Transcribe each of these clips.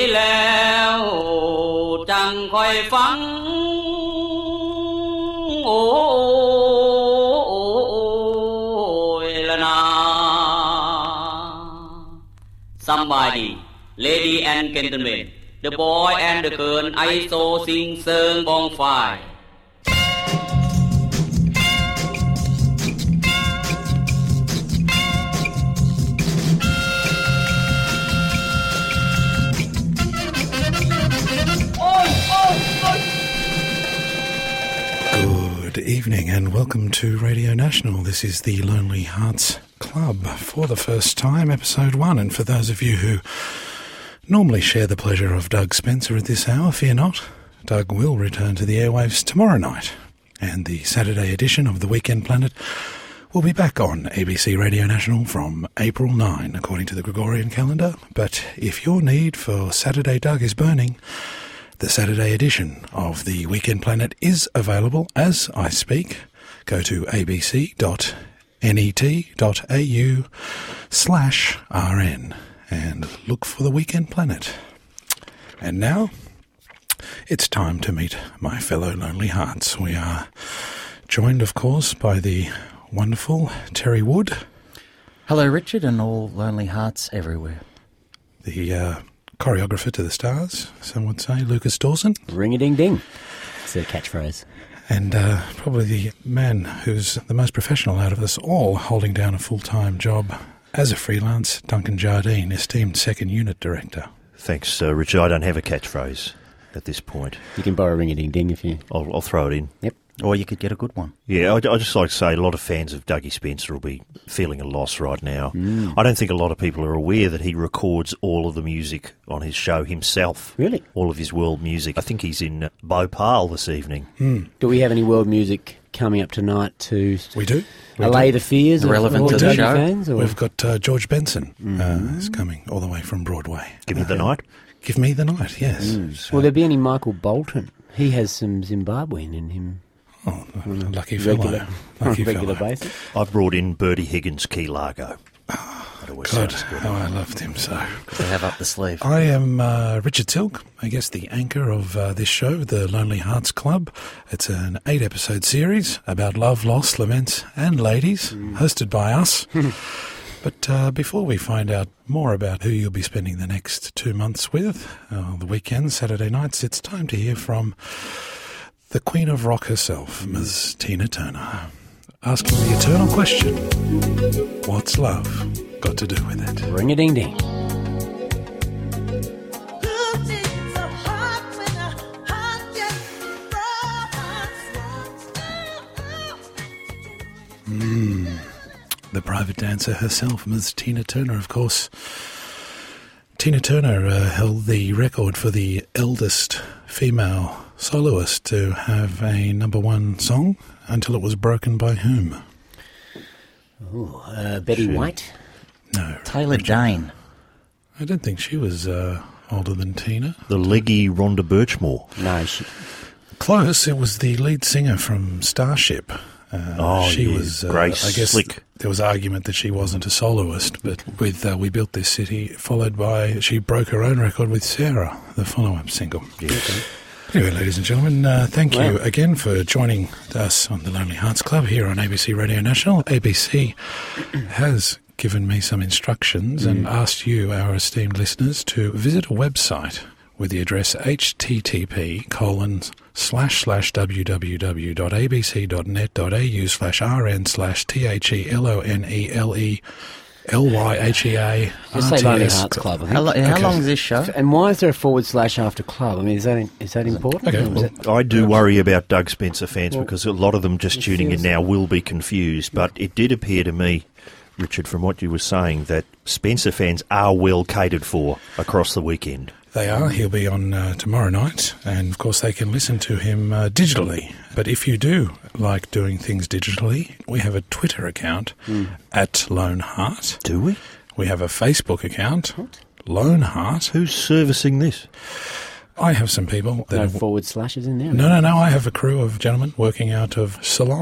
แล้วจังคอยฟังโอ้ยละนา Somebody Lady and gentlemen The boy and the girl I saw sing เซิงบองไฟ Good evening and welcome to Radio National. This is the Lonely Hearts Club for the first time, episode 1. And for those of you who normally share the pleasure of Doug Spencer at this hour, fear not, Doug will return to the airwaves tomorrow night. And the Saturday edition of The Weekend Planet will be back on ABC Radio National from April 9, according to the Gregorian calendar. But if your need for Saturday Doug is burning, the Saturday edition of The Weekend Planet is available as I speak. Go to abc.net.au/RN and look for The Weekend Planet. And now, it's time to meet my fellow Lonely Hearts. We are joined, of course, by the wonderful Terry Wood. Hello, Richard, and all Lonely Hearts everywhere. The choreographer to the stars, some would say, Lucas Dawson. Ring-a-ding-ding. It's a catchphrase. And probably the man who's the most professional out of us all, holding down a full-time job as a freelance, Duncan Jardine, esteemed second unit director. Thanks, Richard. I don't have a catchphrase at this point. You can borrow ring-a-ding-ding if you... I'll throw it in. Yep. Or you could get a good one. Yeah, I'd just like to say a lot of fans of Dougie Spencer will be feeling a loss right now. I don't think a lot of people are aware that he records all of the music on his show himself. Really? All of his world music. I think he's in Bhopal this evening. Do we have any world music coming up tonight to We do. allay the fears Relevant of to all the Dougie show? fans? Or? We've got George Benson is coming all the way from Broadway. Give me the night. Give me the night, yes. Will there be any Michael Bolton? He has some Zimbabwean in him. Oh, lucky fellow. Lucky regular fellow. basis. I've brought in Bertie Higgins Key Largo. That always God, sounds good. how I loved him so. To have up the sleeve. I am Richard Silk, I guess the anchor of this show, the Lonely Hearts Club. It's an 8-episode series about love, loss, laments and ladies, hosted by us. But before we find out more about who you'll be spending the next 2 months with, the weekends, Saturday nights, it's time to hear from the Queen of Rock herself, Ms. Tina Turner, asking the eternal question, what's love got to do with it? Ring-a-ding-ding. The private dancer herself, Ms. Tina Turner, of course. Tina Turner held the record for the eldest female soloist to have a #1 song until it was broken by whom? Betty White? No. Taylor Dane. I don't think she was older than Tina. The leggy Rhonda Birchmore. No, Close, it was the lead singer from Starship. She yeah, was, Grace I guess Slick. there was argument that she wasn't a soloist, but with We Built This City, followed by, she broke her own record with Sarah, the follow-up single. Yeah. Okay. Anyway, ladies and gentlemen, thank you again for joining us on the Lonely Hearts Club here on ABC Radio National. ABC has given me some instructions and asked you, our esteemed listeners, to visit a website with the address http://www.abc.net.au/rn/THELONELELYHEA. just say Lonely Hearts Club. I think. How long is this show? And why is there a / after club? I mean, is that important? Okay, Or is well, it- I do worry about Doug Spencer fans because a lot of them just tuning in now will be confused. But it did appear to me, Richard, from what you were saying, that Spencer fans are well catered for across the weekend. They are. He'll be on tomorrow night, and of course they can listen to him digitally. But if you do like doing things digitally, we have a Twitter account at Lone Heart. Do we? We have a Facebook account, Lone Heart. Who's servicing this? I have some people that no have... /slashes in there? No. I have a crew of gentlemen working out of Ceylon,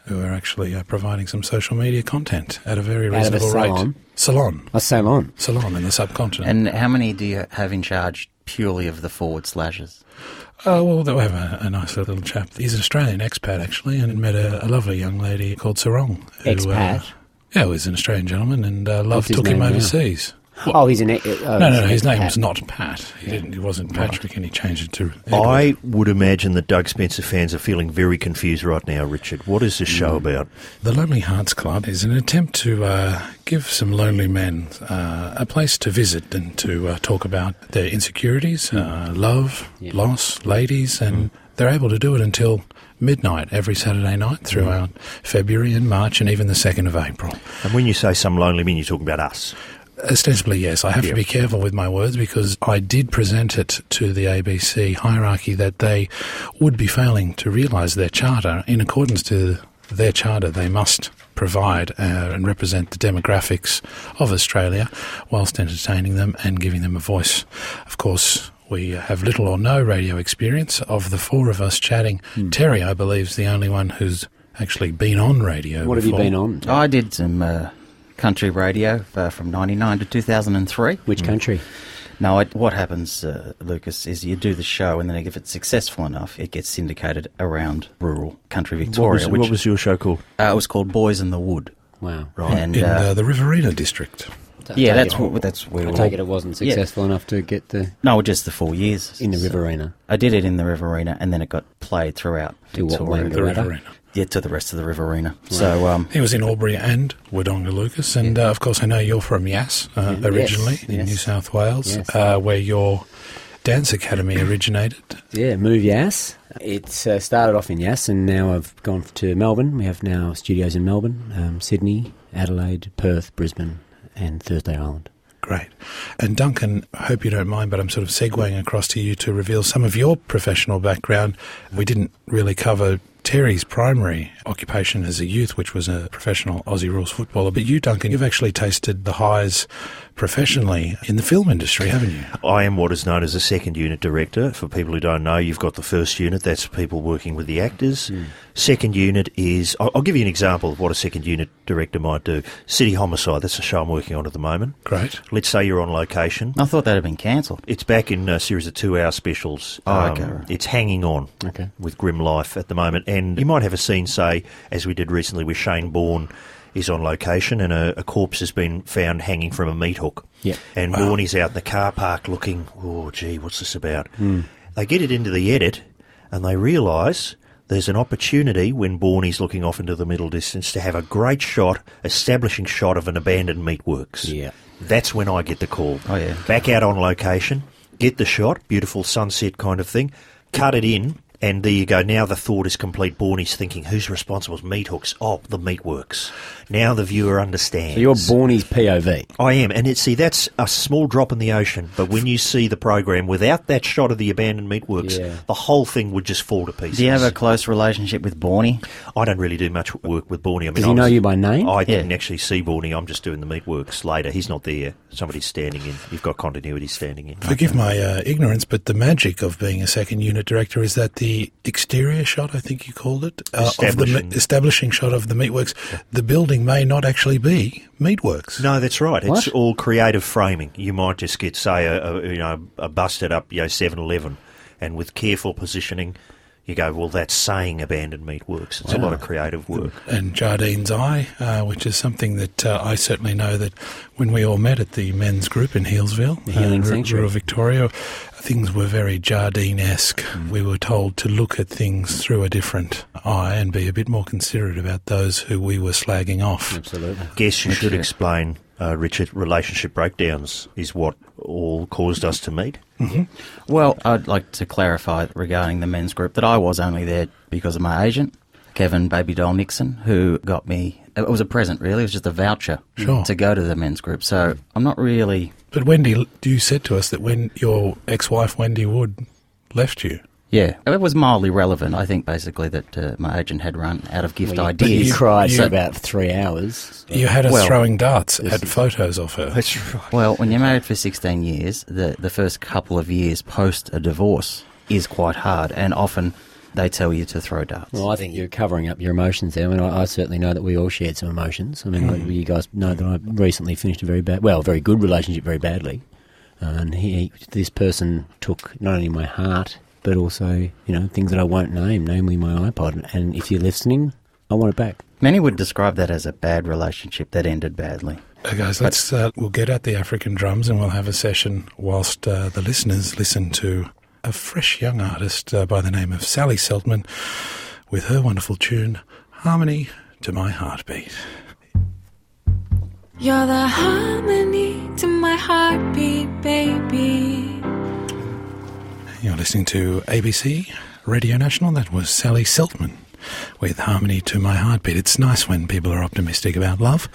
who are actually providing some social media content at a very Out of a reasonable rate. salon? Salon. A salon. Salon in the subcontinent. And how many do you have in charge purely of the forward slashes? Oh, well, we have a nice little chap. He's an Australian expat, actually, and met a lovely young lady called Sarong. who, Expat? Yeah, he was an Australian gentleman, and love What's his took him name now? overseas. Oh, he's an... No, his name was not Pat. He wasn't Patrick, and he changed it to Edward. I would imagine that Doug Spencer fans are feeling very confused right now, Richard. What is this show about? The Lonely Hearts Club is an attempt to give some lonely men a place to visit and to talk about their insecurities, love, loss, ladies, and they're able to do it until midnight every Saturday night throughout February and March and even the 2nd of April. And when you say some lonely men, you're talking about us. Ostensibly, yes. I have to be careful with my words because I did present it to the ABC hierarchy that they would be failing to realise their charter. In accordance to their charter, they must provide and represent the demographics of Australia whilst entertaining them and giving them a voice. Of course, we have little or no radio experience. Of the four of us chatting, Terry, I believe, is the only one who's actually been on radio What have before. you been on? I did some country radio from 99 to 2003. Which country? No, what happens, Lucas, is you do the show and then if it's successful enough, it gets syndicated around rural country Victoria. What was your show called? It was called Boys in the Wood. Wow. Right. And, In the Riverina district. yeah, that's where I we take it wasn't successful enough to get No, just the 4 years. in the Riverina. I did it in the Riverina and then it got played throughout To what, Victoria. The Riverina. Yeah, to the rest of the Riverina. So, He was in Albury and Wodonga, Lucas, and of course I know you're from Yass originally in yes. New South Wales, Yes. where your dance academy originated. Yeah, Move Yass. It's started off in Yass and now I've gone to Melbourne. We have now studios in Melbourne, Sydney, Adelaide, Perth, Brisbane and Thursday Island. Great. And Duncan, I hope you don't mind, but I'm sort of segueing across to you to reveal some of your professional background. We didn't really cover Terry's primary occupation as a youth, which was a professional Aussie rules footballer. But you, Duncan, you've actually tasted the highs professionally in the film industry, haven't you? I am what is known as a second unit director. For people who don't know, you've got the first unit, that's people working with the actors. Second unit is, I'll give you an example of what a second unit director might do. City Homicide, that's a show I'm working on at the moment. Great. Let's say you're on location. I thought that had been cancelled. It's back in a series of 2-hour specials. Okay, right. It's hanging on with Grim Life at the moment. And you might have a scene, say, as we did recently with Shane Bourne, is on location and a corpse has been found hanging from a meat hook. Yeah. And Bourne's out in the car park looking, oh, gee, what's this about? They get it into the edit and they realise there's an opportunity when Bourne's looking off into the middle distance to have a great shot, establishing shot of an abandoned meatworks. Yeah. That's when I get the call. Oh, yeah. Back out on location, get the shot, beautiful sunset kind of thing, cut it in, and there you go. Now the thought is complete. Bourne's thinking, who's responsible for meat hooks? Oh, the meatworks. Now the viewer understands. So you're Bornie's POV. I am, and that's a small drop in the ocean. But when you see the program without that shot of the abandoned meatworks, the whole thing would just fall to pieces. Do you have a close relationship with Bornie? I don't really do much work with Bornie. I mean, Does he know you by name? I didn't actually see Bornie. I'm just doing the meatworks later. He's not there. Somebody's standing in. You've got continuity standing in. Forgive my ignorance, but the magic of being a second unit director is that the exterior shot, I think you called it, of the establishing shot of the meatworks, the building may not actually be meatworks. No, that's right. What? It's all creative framing. You might just get, say, a busted up 7-Eleven, and with careful positioning, you go, well, that's saying abandoned meatworks. It's a lot of creative work. And Jardine's Eye, which is something that I certainly know that when we all met at the men's group in Healesville, The Healing Sanctuary. rural Victoria, things were very Jardine-esque. We were told to look at things through a different eye and be a bit more considerate about those who we were slagging off. Absolutely. Guess you should explain, Richard, relationship breakdowns is what all caused us to meet. Well, I'd like to clarify regarding the men's group that I was only there because of my agent, Kevin Baby Doll Nixon, who got me... It was a present, really. It was just a voucher to go to the men's group. So I'm not really... But Wendy, you said to us that when your ex-wife Wendy Wood left you... Yeah, it was mildly relevant. I think basically that my agent had run out of gift ideas. You cried So- for about 3 hours. You had us Well, throwing darts at photos of her. That's right. Well, when you're married for 16 years, the first couple of years post a divorce is quite hard, and often they tell you to throw darts. Well, I think you're covering up your emotions there. I mean, I certainly know that we all shared some emotions. I mean, you guys know that I recently finished a very good relationship very badly. And this person took not only my heart, but also, things that I won't name, namely my iPod. And if you're listening, I want it back. Many would describe that as a bad relationship that ended badly. Okay, guys, we'll get out the African drums and we'll have a session whilst the listeners listen to a fresh young artist by the name of Sally Seltman with her wonderful tune, Harmony to My Heartbeat. You're the harmony to my heartbeat, baby. You're listening to ABC Radio National. That was Sally Seltman with Harmony to My Heartbeat. It's nice when people are optimistic about love.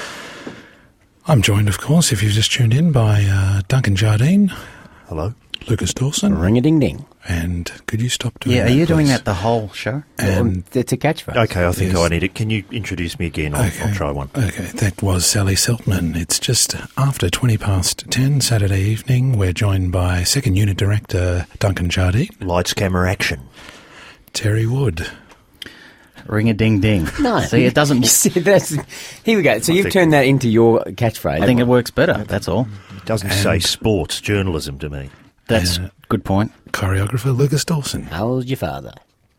I'm joined, of course, if you've just tuned in, by Duncan Jardine. Hello. Lucas Dawson. Ring-a-ding-ding. And could you stop doing that? Yeah, are you doing please? that the whole show? It's a catchphrase. Okay, I think I need it. Can you introduce me again? I'll try one. Okay, that was Sally Seltman. It's just after 10:20 Saturday evening. We're joined by Second Unit Director Duncan Jardine. Lights, camera, action. Terry Wood. Ring-a-ding-ding. No. See, it doesn't... Here we go. So you've turned that into your catchphrase. I think it works better, that's all. It doesn't say sports journalism to me. That's a good point. Choreographer Lucas Dawson. How old's your father?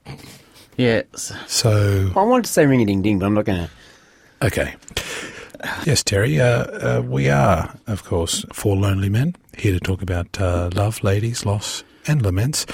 Yes. So... I wanted to say ring-a-ding-ding, but I'm not going to... Okay. Yes, Terry, we are, of course, four lonely men, here to talk about love, ladies, loss and laments.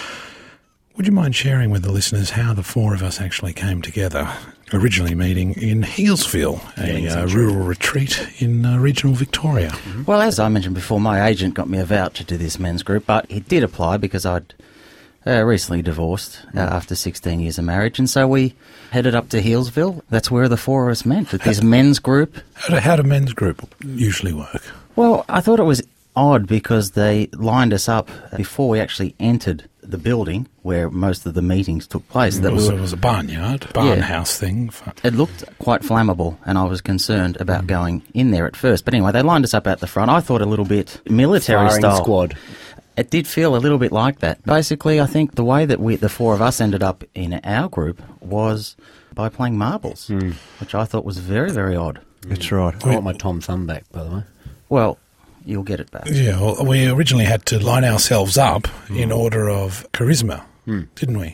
Would you mind sharing with the listeners how the four of us actually came together, originally meeting in Healesville, a rural retreat in regional Victoria? Well, as I mentioned before, my agent got me a voucher to this men's group, but it did apply because I'd recently divorced after 16 years of marriage, and so we headed up to Healesville. That's where the four of us met, with this men's group. How do men's group usually work? Well, I thought it was odd because they lined us up before we actually entered the building where most of the meetings took place. It was a barnyard, house thing. It looked quite flammable, and I was concerned about going in there at first. But anyway, they lined us up at the front. I thought a little bit military Firing style. squad. It did feel a little bit like that. Basically, I think the way that the four of us ended up in our group was by playing marbles, which I thought was very, very odd. That's right. I want my Tom Thumb back, by the way. Well, you'll get it back. Yeah, well, we originally had to line ourselves up in order of charisma, didn't we?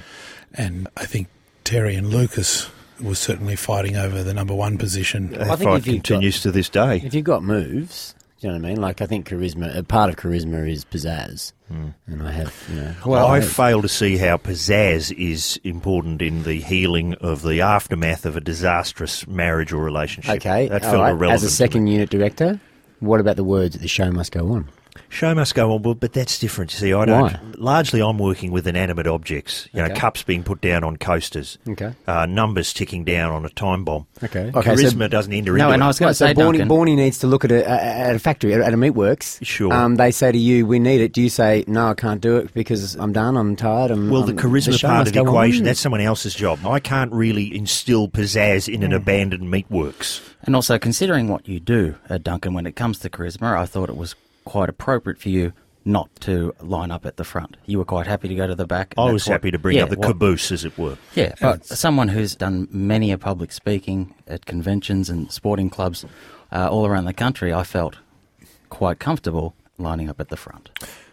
And I think Terry and Lucas was certainly fighting over the number one position. That fight continues to this day. If you've got moves, do you know what I mean? Like, I think charisma, a part of charisma is pizzazz. And I have, Well, I fail to see how pizzazz is important in the healing of the aftermath of a disastrous marriage or relationship. Okay, that felt irrelevant. As a second unit director, what about the words that the show must go on? Show must go on, but that's different. See, I don't. Why? Largely, I'm working with inanimate objects. You know, cups being put down on coasters. Okay. Numbers ticking down on a time bomb. Okay. Charisma doesn't enter into it. No, and I was going to say, Duncan, Bornie needs to look at a factory, at a meatworks. Sure. They say to you, we need it. Do you say, no, I can't do it because I'm done, I'm tired? The charisma part of the equation, that's someone else's job. I can't really instill pizzazz in an abandoned meatworks. And also, considering what you do, Duncan, when it comes to charisma, I thought it was quite appropriate for you not to line up at the front. You were quite happy to go to the back. I was happy to bring up the caboose, as it were. Yeah, but someone who's done many a public speaking at conventions and sporting clubs all around the country, I felt quite comfortable lining up at the front.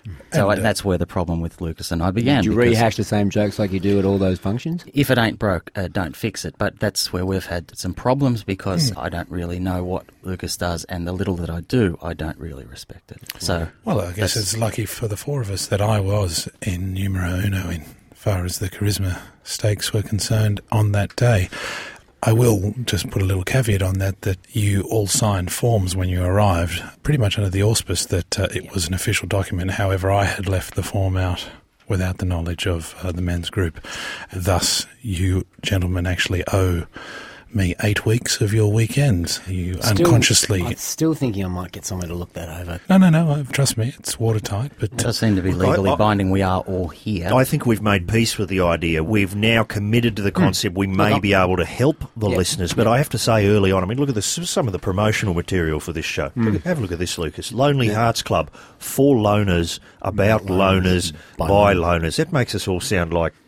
So that's where the problem with Lucas and I began. Did you rehash the same jokes like you do at all those functions? If it ain't broke, don't fix it. But that's where we've had some problems because I don't really know what Lucas does, and the little that I do, I don't really respect it. So, well, I guess it's lucky for the four of us that I was in numero uno in far as the charisma stakes were concerned on that day. I will just put a little caveat on that you all signed forms when you arrived, pretty much under the auspice that it was an official document. However, I had left the form out without the knowledge of the men's group. Thus, you gentlemen actually owe me 8 weeks of your weekends. You unconsciously... I'm still thinking I might get someone to look that over. No, trust me, it's watertight. But it does seem to be legally binding. We are all here. I think we've made peace with the idea. We've now committed to the concept. We may be able to help the listeners, but I have to say early on, I mean, look at some of the promotional material for this show. Have a look at this, Lucas. Lonely Hearts Club, for loners, about loners, by loners. That makes us all sound like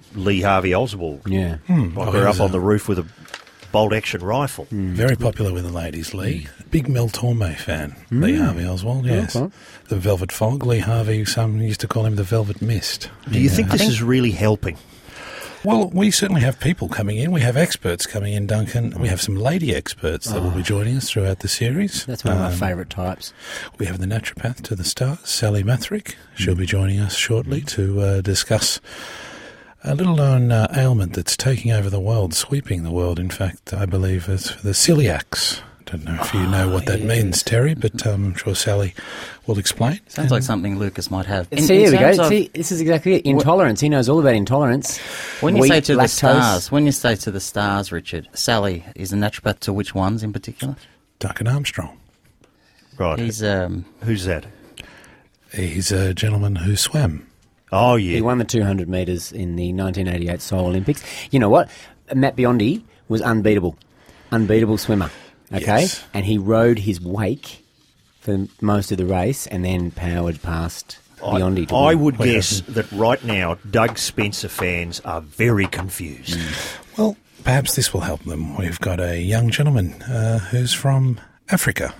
Lee Harvey Oswald. Yeah. Like we're up on the roof with a bolt-action rifle. Very popular with the ladies, Lee. Big Mel Torme fan, Lee Harvey Oswald, yes. Okay. The Velvet Fog, Lee Harvey, some used to call him the Velvet Mist. Do you think this is really helping? Well, we certainly have people coming in. We have experts coming in, Duncan. We have some lady experts that will be joining us throughout the series. That's one of my favourite types. We have the naturopath to the stars, Sally Mathrick. She'll be joining us shortly to discuss a little-known ailment that's taking over the world, sweeping the world. In fact, I believe it's the celiacs. Don't know if you know what that means, Terry, but I'm sure Sally will explain. Sounds like something Lucas might have. See, here we go. See, this is exactly it. Intolerance. He knows all about intolerance. When you Wheat, say to the lactose. stars, Richard, Sally is a naturopath to which ones in particular? Duncan Armstrong. Right. He's Who's that? He's a gentleman who swam. Oh, yeah. He won the 200 metres in the 1988 Seoul Olympics. You know what? Matt Biondi was unbeatable. Unbeatable swimmer. Okay? Yes. And he rode his wake for most of the race and then powered past Biondi. to I win. would guess that right now Doug Spencer fans are very confused. Well, perhaps this will help them. We've got a young gentleman who's from Africa.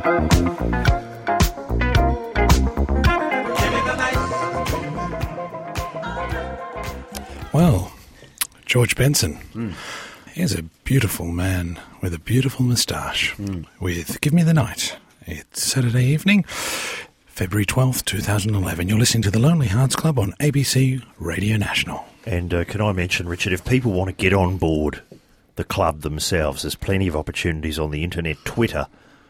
Well, George Benson. He's a beautiful man with a beautiful moustache with Give Me the Night. It's Saturday evening, February 12th, 2011. You're listening to the Lonely Hearts Club on ABC Radio National. And can I mention, Richard, if people want to get on board the club themselves, there's plenty of opportunities on the internet. Twitter,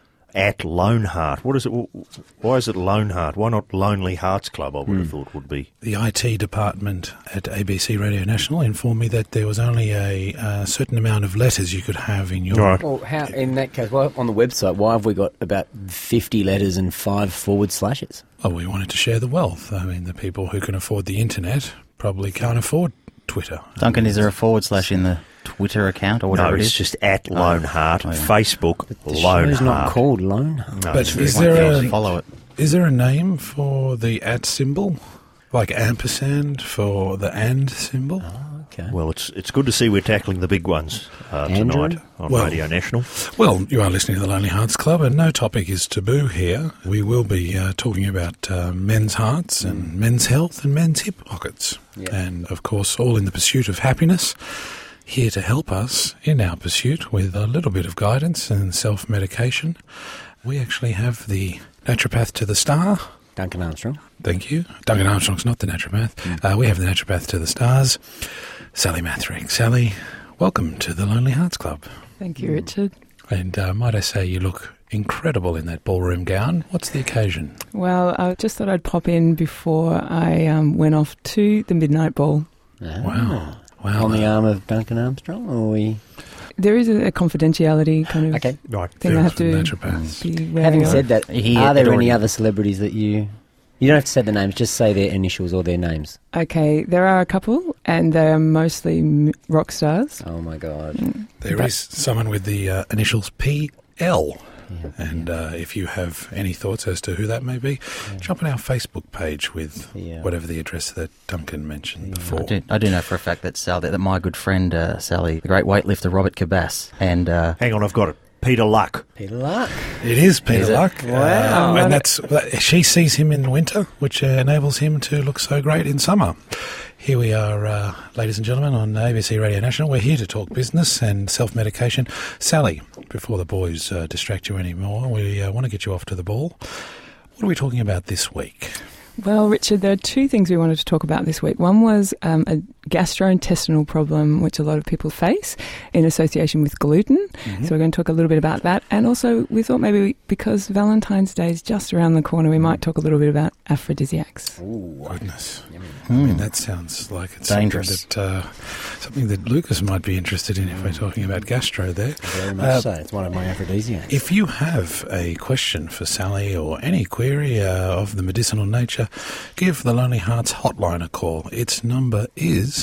at Lone Heart. What is it? Why is it Lone Heart? Why not Lonely Hearts Club, I would have thought would be. The IT department at ABC Radio National informed me that there was only a certain amount of letters you could have in your... Right. Well, how, in that case, well, on the website, why have we got about 50 letters and 5 forward slashes? Oh, we wanted to share the wealth. I mean, the people who can afford the internet probably can't afford Twitter. Duncan, is there a / in the Twitter account or whatever No, it it's is? just at Lone Heart. yeah. Facebook, The Lone show's Heart. not called Lone Heart. No, But it's is very there confusing. Follow it. Is there a name for the at symbol? Like ampersand for the and symbol? Okay. Well, it's good to see we're tackling the big ones Android? tonight on Well- Radio National. Well, you are listening to the Lonely Hearts Club, and no topic is taboo here. We will be talking about men's hearts and men's health and men's hip pockets. Yeah. And, of course, all in the pursuit of happiness. Here to help us in our pursuit with a little bit of guidance and self-medication, we actually have the naturopath to the star. Duncan Armstrong. Thank you. Duncan Armstrong's not the naturopath. We have the naturopath to the stars, Sally Mathrick. Sally, welcome to the Lonely Hearts Club. Thank you, Richard. And might I say, you look incredible in that ballroom gown. What's the occasion? Well, I just thought I'd pop in before I went off to the midnight ball. Wow. Wow. On the arm of Duncan Armstrong, or we... There is a confidentiality kind of Okay. Right. thing I have to naturopaths. be wary Having of. said that, He are there had any already- other celebrities that you... You don't have to say the names, just say their initials or their names. Okay, there are a couple, and they are mostly rock stars. Oh, my God. There is someone with the initials PL. Yeah. And if you have any thoughts as to who that may be, jump on our Facebook page with Yeah. whatever the address that Duncan mentioned before. I do know for a fact that Sally, that my good friend Sally, the great weightlifter Robert Cabas, and Hang on, I've got it. Peter Luck. Peter Luck. It is Peter Is it? Luck. Wow. And she sees him in winter, which enables him to look so great in summer. Here we are, ladies and gentlemen, on ABC Radio National. We're here to talk business and self-medication. Sally, before the boys distract you anymore, we want to get you off to the ball. What are we talking about this week? Well, Richard, there are two things we wanted to talk about this week. One was a gastrointestinal problem which a lot of people face in association with gluten. Mm-hmm. So we're going to talk a little bit about that. And also we thought maybe because Valentine's Day is just around the corner, we might talk a little bit about aphrodisiacs. Goodness. I mean, that sounds like it's Dangerous. something that Lucas might be interested in if we're talking about gastro there. Very much so. It's one of my aphrodisiacs. If you have a question for Sally or any query of the medicinal nature, give the Lonely Hearts hotline a call. Its number is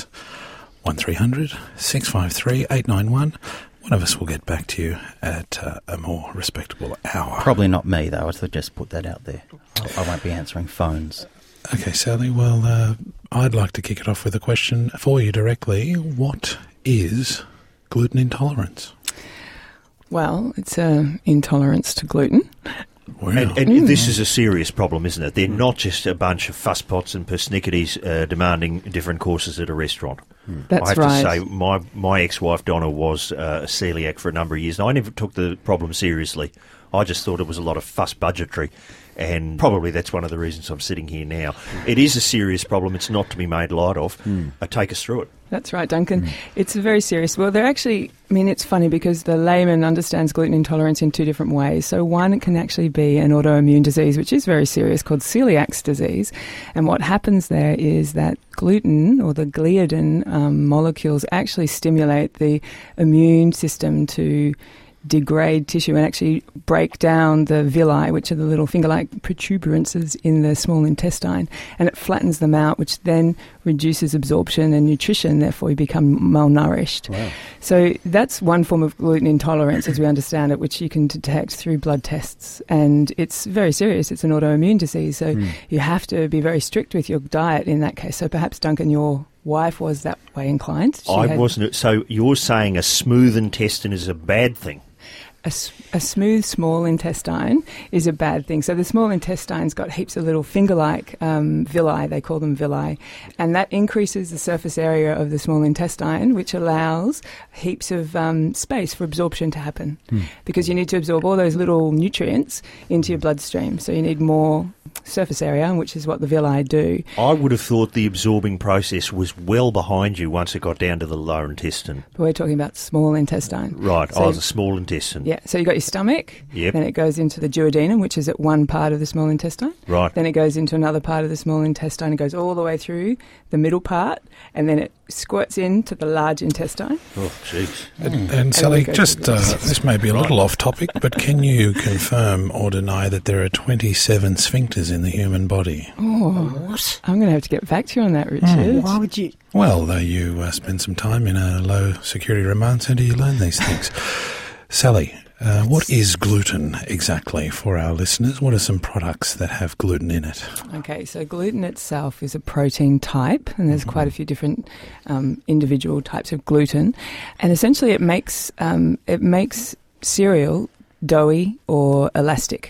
1300 653 891. One of us will get back to you at a more respectable hour. probably not me though. I should just put that out there. I won't be answering phones. Okay, Sally, well, I'd like to kick it off with a question for you directly. What is gluten intolerance? Well, it's intolerance to gluten. Wow. And this is a serious problem, isn't it? They're not just a bunch of fusspots and persnicketies demanding different courses at a restaurant. That's I have right. to say, my ex-wife Donna was a celiac for a number of years, and I never took the problem seriously. I just thought it was a lot of fuss budgetary, and probably that's one of the reasons I'm sitting here now. It is a serious problem. It's not to be made light of. Take us through it. That's right, Duncan. It's very serious. Well, they're actually, I mean, it's funny because the layman understands gluten intolerance in two different ways. So one, it can actually be an autoimmune disease, which is very serious, called celiac disease. And what happens there is that gluten, or the gliadin molecules, actually stimulate the immune system to degrade tissue and actually break down the villi, which are the little finger-like protuberances in the small intestine, and it flattens them out, which then reduces absorption and nutrition, therefore you become malnourished. Wow. So that's one form of gluten intolerance, as we understand it, which you can detect through blood tests, and it's very serious. It's an autoimmune disease, so you have to be very strict with your diet in that case. So perhaps, Duncan, your wife was that way inclined. Wasn't. So you're saying a smooth intestine is a bad thing? A smooth small intestine is a bad thing. So the small intestine's got heaps of little finger-like villi, they call them villi, and that increases the surface area of the small intestine, which allows heaps of space for absorption to happen, because you need to absorb all those little nutrients into your bloodstream. So you need more surface area, which is what the villi do. I would have thought the absorbing process was well behind you once it got down to the lower intestine. But we're talking about small intestine. Right, So, the small intestine. yeah, so you've got your stomach, Yep. then it goes into the duodenum, which is at one part of the small intestine. Right. Then it goes into another part of the small intestine. It goes all the way through the middle part, and then it squirts into the large intestine. Oh, jeez. And Sally, go just to the- this may be a little off topic, but can you confirm or deny that there are 27 sphincters in the human body? What? I'm going to have to get back to you on that, Richard. Why would you? Well, though you spend some time in a low security remand centre, you learn these things. Sally, what is gluten exactly for our listeners? What are some products that have gluten in it? Okay, so gluten itself is a protein type, and there's quite a few different individual types of gluten, and essentially it makes cereal doughy or elastic,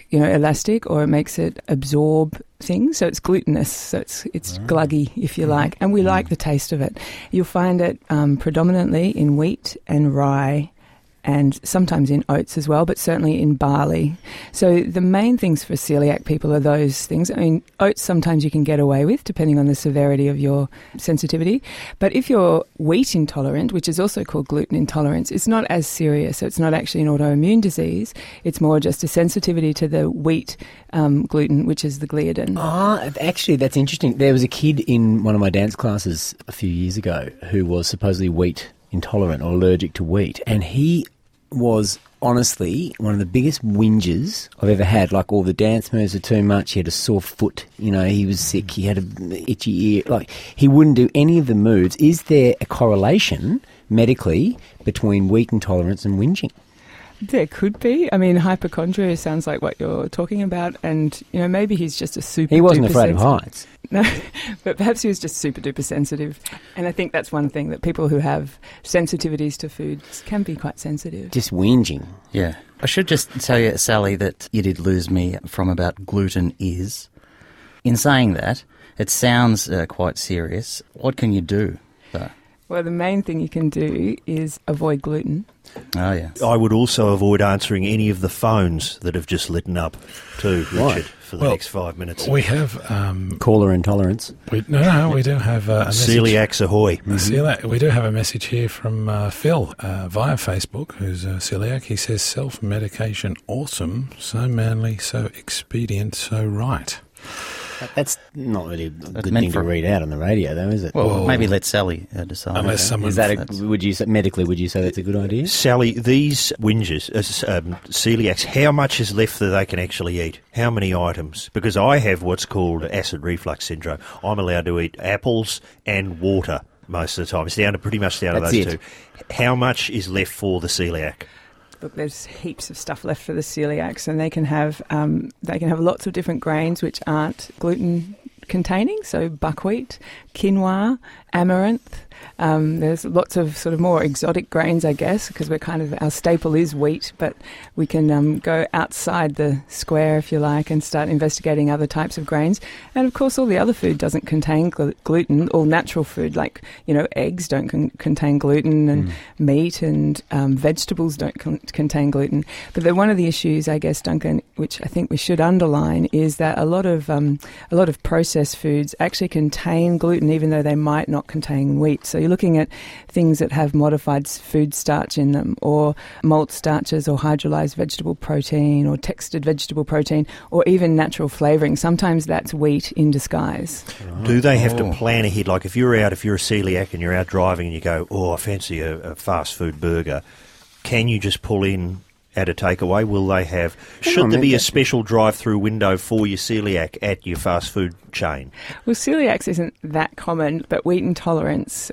or it makes it absorb things. So it's glutinous, so it's gluggy, if you like, and we like the taste of it. You'll find it predominantly in wheat and rye, and sometimes in oats as well, but certainly in barley. So the main things for celiac people are those things. I mean, oats sometimes you can get away with, depending on the severity of your sensitivity. But if you're wheat intolerant, which is also called gluten intolerance, it's not as serious. So it's not actually an autoimmune disease. It's more just a sensitivity to the wheat gluten, which is the gliadin. Actually, that's interesting. There was a kid in one of my dance classes a few years ago who was supposedly wheat intolerant or allergic to wheat, and he was honestly one of the biggest whingers I've ever had. Like, all the dance moves were too much. He had a sore foot. He was sick. He had an itchy ear. Like, he wouldn't do any of the moves. Is there a correlation medically between wheat intolerance and whinging? There could be. I mean, hypochondria sounds like what you're talking about, and maybe he's just a super. He wasn't afraid of heights. No, but perhaps he was just super duper sensitive, and I think that's one thing, that people who have sensitivities to foods can be quite sensitive. Just whinging. Yeah. I should just tell you, Sally, that you did lose me from about gluten is. In saying that, it sounds quite serious. What can you do, though? Well, the main thing you can do is avoid gluten. Oh, yeah. I would also avoid answering any of the phones that have just lit up too, Richard, for the next 5 minutes. We have... Caller intolerance. we do have a message. Celiacs ahoy. We do have a message here from Phil via Facebook, who's a celiac. He says, self-medication awesome, so manly, so expedient, so right. That's not really a good thing to read out on the radio, though, is it? Well, maybe let Sally decide. Unless someone... Is that would you say that's a good idea? Sally, these whingers, celiacs, how much is left that they can actually eat? How many items? Because I have what's called acid reflux syndrome. I'm allowed to eat apples and water most of the time. It's pretty much down to those two. How much is left for the celiac? Look, there's heaps of stuff left for the celiacs, and they can have lots of different grains which aren't gluten containing, so buckwheat, quinoa, amaranth. There's lots of sort of more exotic grains, I guess, because our staple is wheat, but we can go outside the square, if you like, and start investigating other types of grains. And of course, all the other food doesn't contain gluten. All natural food, like, eggs don't contain gluten, and meat and vegetables don't contain gluten. But one of the issues, I guess, Duncan, which I think we should underline, is that a lot of processed foods actually contain gluten, even though they might not contain wheat. So you're looking at things that have modified food starch in them, or malt starches, or hydrolyzed vegetable protein, or textured vegetable protein, or even natural flavouring. Sometimes that's wheat in disguise. Do they have to plan ahead? Like if you're a celiac and you're out driving and you go, I fancy a fast food burger, can you just pull in at a takeaway? Will they have... Should there be a special drive-through window for your celiac at your fast food chain? Well, celiacs isn't that common, but wheat intolerance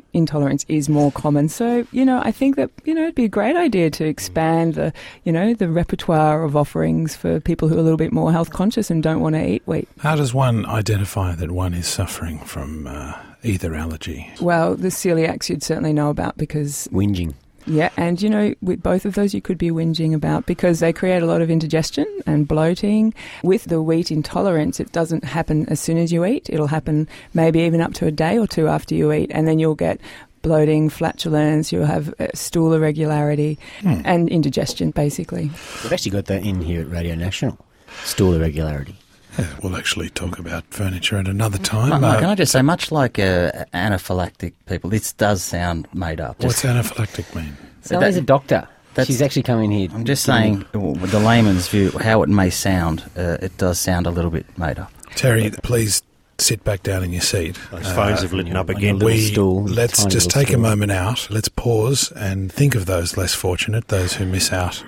is more common. So, I think that, it'd be a great idea to expand the repertoire of offerings for people who are a little bit more health conscious and don't want to eat wheat. How does one identify that one is suffering from either allergy? Well, the celiacs you'd certainly know about because... Whinging. Yeah, and with both of those you could be whinging about because they create a lot of indigestion and bloating. With the wheat intolerance, it doesn't happen as soon as you eat. It'll happen maybe even up to a day or two after you eat, and then you'll get bloating, flatulence, you'll have stool irregularity and indigestion, basically. We've actually got that in here at Radio National, stool irregularity. Yeah, we'll actually talk about furniture at another time. Can I just say, much like anaphylactic people, this does sound made up. What's anaphylactic mean? Sally's a doctor. She's actually come in here. I'm just saying, with the layman's view, how it may sound, it does sound a little bit made up. Terry, please sit back down in your seat. Those phones have lit up again. Let's just take a moment out. Let's pause and think of those less fortunate, those who miss out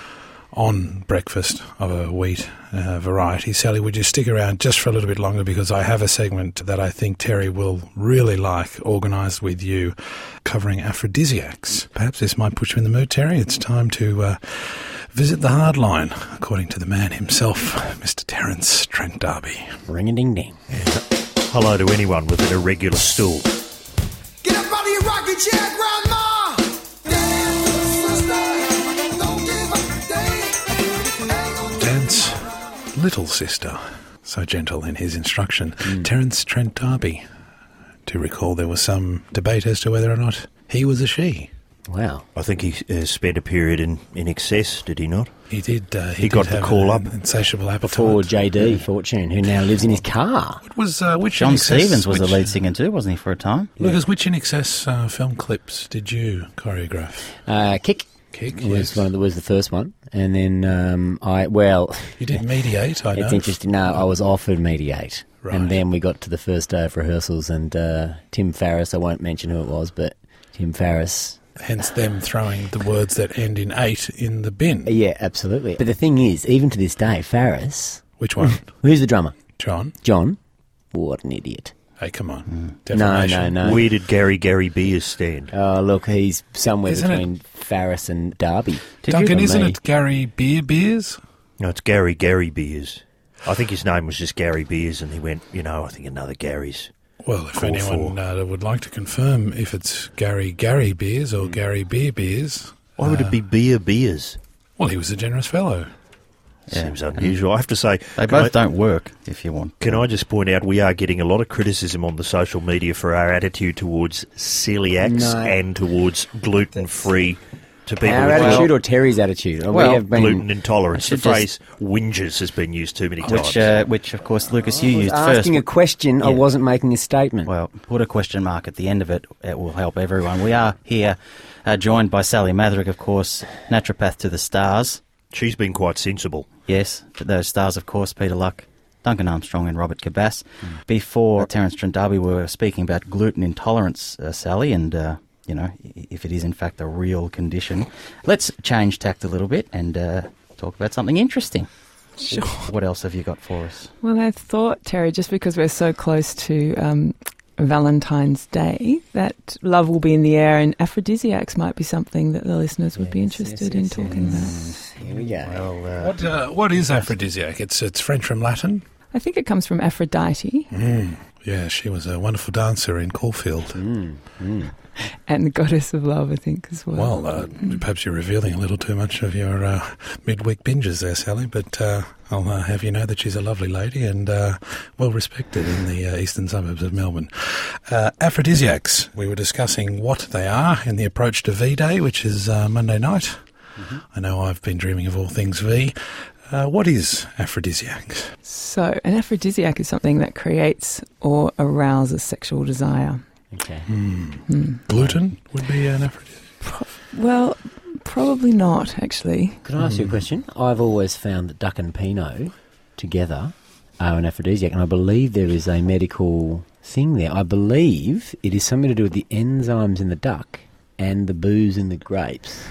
on breakfast of a wheat variety. Sally, would you stick around just for a little bit longer, because I have a segment that I think Terry will really like, organised with you, covering aphrodisiacs. Perhaps this might put you in the mood, Terry. It's time to visit the hard line, according to the man himself, Mr. Terence Trent D'Arby. Ring-a-ding-ding. Yeah. Hello to anyone with an irregular stool. Get up out of your rocking chair, Grandma! Little sister, so gentle in his instruction, Terence Trent D'Arby. To recall, there was some debate as to whether or not he was a she. Wow. I think he spent a period in excess, did he not? He did. He got the call up. Insatiable appetite. Before J.D. Fortune, who now lives in his car. It was which John Stevens was the lead singer too, wasn't he, for a time? Lucas, which In Excess film clips did you choreograph? Kick. Yes. Was the first one, and then you did Mediate. I know. It's interesting. No, I was offered Mediate, right. And then we got to the first day of rehearsals, and Tim Farriss. I won't mention who it was, but Tim Farriss. Hence them throwing the words that end in 8 in the bin. Yeah, absolutely. But the thing is, even to this day, Farriss. Which one? Who's the drummer? John. What an idiot. Hey, come on. No. Where did Gary Beers stand? Oh, look, he's somewhere between Farriss and D'Arby. Duncan, isn't it Gary Beers? No, it's Gary Beers. I think his name was just Gary Beers, and he went, I think another Gary's. Well, if anyone would like to confirm if it's Gary Beers or Gary Beers. Why would it be Beers? Well, he was a generous fellow. Yeah. Seems unusual. I have to say... They both don't work, if you want. Can I just point out, we are getting a lot of criticism on the social media for our attitude towards celiacs and towards gluten-free to people. Our attitude or Terry's attitude? We have been gluten intolerance. The phrase whinges has been used too many times. Which, of course, Lucas, you used first. Asking a question, yeah. I wasn't making a statement. Well, put a question mark at the end of it. It will help everyone. We are here joined by Sally Matherick, of course, naturopath to the stars. She's been quite sensible. Yes, those stars, of course, Peter Luck, Duncan Armstrong and Robert Cabass. Before Terence Trent D'Arby, we were speaking about gluten intolerance, Sally, and, if it is in fact a real condition. Let's change tact a little bit and talk about something interesting. Sure. What else have you got for us? Well, I thought, Terry, just because we're so close to Valentine's Day, that love will be in the air, and aphrodisiacs might be something that the listeners would be interested in talking about. Here we go. What is aphrodisiac? It's French from Latin? I think it comes from Aphrodite. Yeah, she was a wonderful dancer in Caulfield. And the goddess of love, I think, as well. Well, perhaps you're revealing a little too much of your midweek binges there, Sally, but I'll have you know that she's a lovely lady and well respected in the eastern suburbs of Melbourne. Aphrodisiacs, we were discussing what they are in the approach to V-Day, which is Monday night. I know I've been dreaming of all things V. What is aphrodisiacs? So, an aphrodisiac is something that creates or arouses sexual desire. Okay. Gluten would be an aphrodisiac? Well, probably not, actually. Can I ask you a question? I've always found that duck and Pinot together are an aphrodisiac, and I believe there is a medical thing there. I believe it is something to do with the enzymes in the duck and the booze in the grapes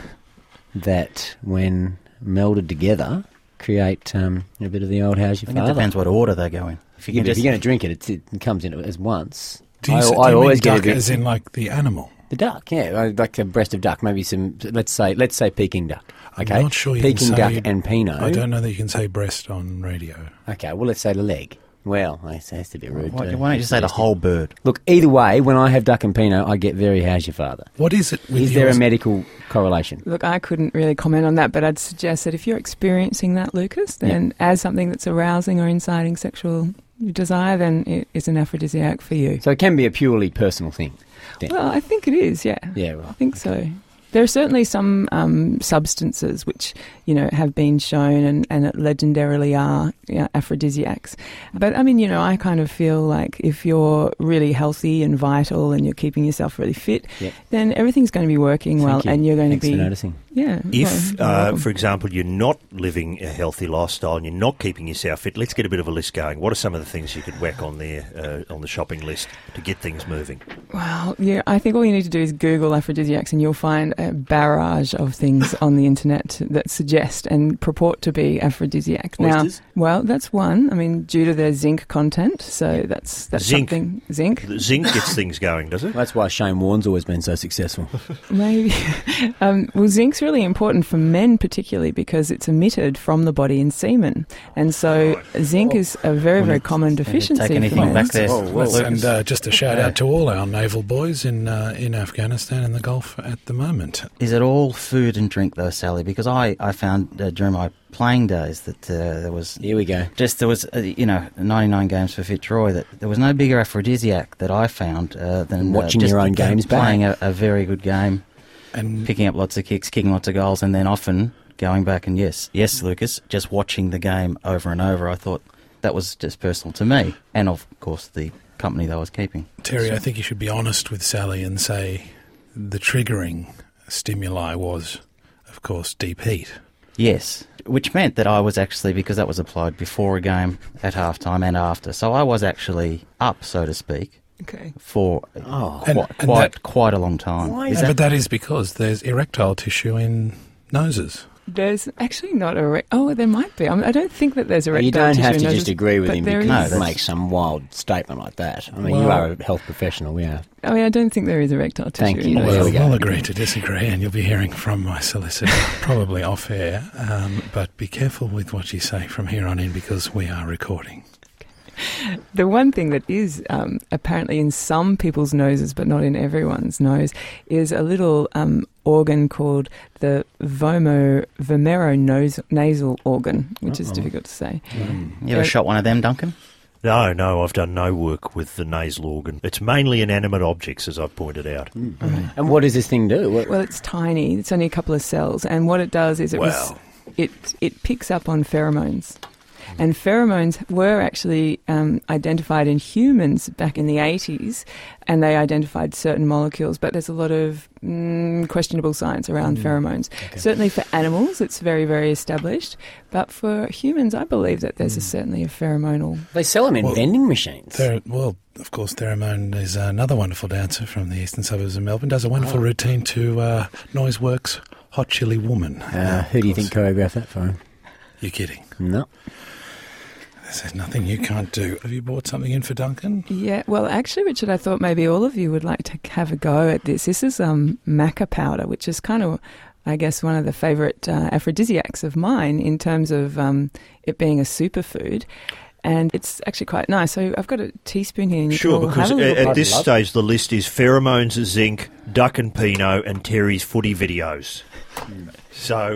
that, when melded together, create a bit of the old how's your I think father. it depends what order they go in. If If you're going to drink it, it comes in as once. Do you, I do you always mean get a duck bit- as in like the animal? The duck, yeah, like a breast of duck, maybe some. Let's say Peking duck. Okay, I'm not sure you can Peking say, duck and Pinot. I don't know that you can say breast on radio. Okay, well, let's say the leg. Well, that's a bit rude. Why don't you say the whole bird? Look, either way, when I have duck and Pinot, I get very how's your father. What is it with Is there yours? a medical correlation? Look, I couldn't really comment on that, but I'd suggest that if you're experiencing that, Lucas, then as something that's arousing or inciting sexual desire, then it is an aphrodisiac for you. So it can be a purely personal thing. then. Well, I think it is, yeah. Yeah, right. I think so. There are certainly some substances which, have been shown and legendarily are aphrodisiacs. But, I kind of feel like if you're really healthy and vital and you're keeping yourself really fit, then everything's going to be working well Thank you. and you're going Thanks to be... for noticing. Yeah. If, well, you're welcome. for example, you're not living a healthy lifestyle and you're not keeping yourself fit, let's get a bit of a list going. What are some of the things you could whack on there on the shopping list to get things moving? Well, yeah, I think all you need to do is Google aphrodisiacs and you'll find a barrage of things on the internet that suggest and purport to be aphrodisiac. Oysters? Now, well, that's one. I mean, due to their zinc content, so that's Zinc. something. Zinc, The zinc gets things going, does it? That's why Shane Warne's always been so successful. maybe. Well, zinc's really important for men, particularly because it's emitted from the body in semen, and so zinc is a very, very common deficiency. Take for anything men. back there. And just a shout out to all our naval boys in Afghanistan and the Gulf at the moment. Is it all food and drink though, Sally? Because I found during my playing days that there was... Here we go. There was 99 games for Fitzroy, that there was no bigger aphrodisiac that I found than Watching just your own games back. playing a very good game, And picking up lots of kicks, kicking lots of goals, and then often going back and yes, Lucas, just watching the game over and over. I thought that was just personal to me, and of course the company that I was keeping. Terry, I think you should be honest with Sally and say the triggering stimuli was, of course, deep heat. Yes, which meant that I was actually, because that was applied before a game, at halftime and after, so I was actually up, so to speak, Okay. for And quite a long time. But that is because there's erectile tissue in noses. There's actually not a... Oh, there might be. I don't think that there's erectile You don't tissue have in to noses, just agree with but him there because is- he makes some wild statement like that. I mean, Well- you are a health professional, yeah. I mean, I don't think there is erectile tissue Thank in you. noses. There we go. We'll agree to disagree, and you'll be hearing from my solicitor probably off air. But be careful with what you say from here on in because we are recording. The one thing that is apparently in some people's noses, but not in everyone's nose, is a little organ called the vomeronasal organ, which is difficult to say. You ever shot one of them, Duncan? No, I've done no work with the nasal organ. It's mainly inanimate objects, as I've pointed out. And what does this thing do? Well, it's tiny. It's only a couple of cells, and what it does is it picks up on pheromones. And pheromones were actually identified in humans back in the 80s, and they identified certain molecules, but there's a lot of questionable science around pheromones. Okay. Certainly for animals, it's very, very established, but for humans, I believe that there's certainly a pheromonal... They sell them in vending machines. Of course, Theramone is another wonderful dancer from the eastern suburbs of Melbourne, does a wonderful routine to Noiseworks' Hot Chili Woman. Who do you think choreographed that for him? You're kidding. No. There's nothing you can't do. Have you brought something in for Duncan? Yeah, well, actually, Richard, I thought maybe all of you would like to have a go at this. This is maca powder, which is kind of, I guess, one of the favourite aphrodisiacs of mine in terms of it being a superfood. and it's actually quite nice. So I've got a teaspoon here. And you Sure, can all because have a little at bit. this stage the list is pheromones, zinc, duck and Pinot, and Terry's footy videos. So,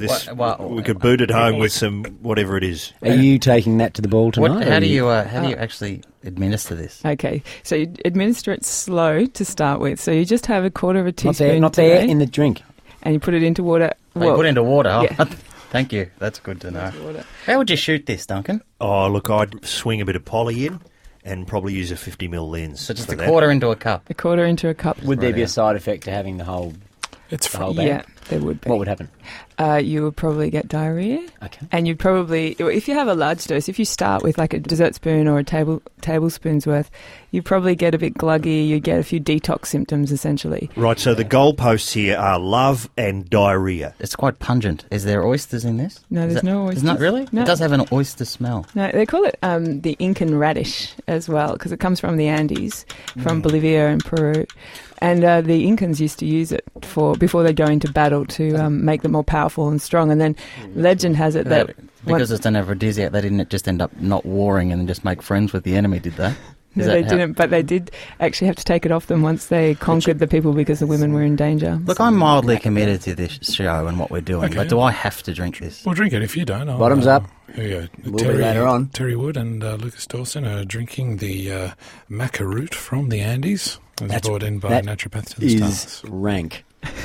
we could boot it home with some whatever it is. Are you taking that to the ball tonight? How do you actually administer this? Okay, so you administer it slow to start with. So you just have a quarter of a teaspoon. Not there today, in the drink. and you put it into water. You put it into water? Oh, Yeah. Thank you. That's good to know. How would you shoot this, Duncan? Oh, look, I'd swing a bit of poly in and probably use a 50mm lens. So just for a that. quarter into a cup. A quarter into a cup. Would there be a side effect to having the whole It's the whole fun. bag? Yeah, there would be. What would happen? You would probably get diarrhea. Okay. And you'd probably, if you have a large dose, if you start with like a dessert spoon or a tablespoon's worth, you probably get a bit gluggy, you get a few detox symptoms essentially. Right, so the goalposts here are love and diarrhea. It's quite pungent. Is there oysters in this? No, there's no oysters. Is not really? No. It does have an oyster smell. No, they call it the Incan radish as well because it comes from the Andes, from Bolivia and Peru. And the Incans used to use it before they go into battle to make them more powerful and strong. And then legend has it that... Because it's an aphrodisiac, they didn't just end up not warring and just make friends with the enemy, did they? No, they didn't, but they did actually have to take it off them once they conquered the people because the women were in danger. Look, I'm mildly committed to this show and what we're doing, Okay. but do I have to drink this? We'll drink it if you don't. Bottoms up. Here we go. We'll be later on. Terry Wood and Lucas Dawson are drinking the maca root from the Andes. It was brought in by that Naturopath to the is Stars. rank.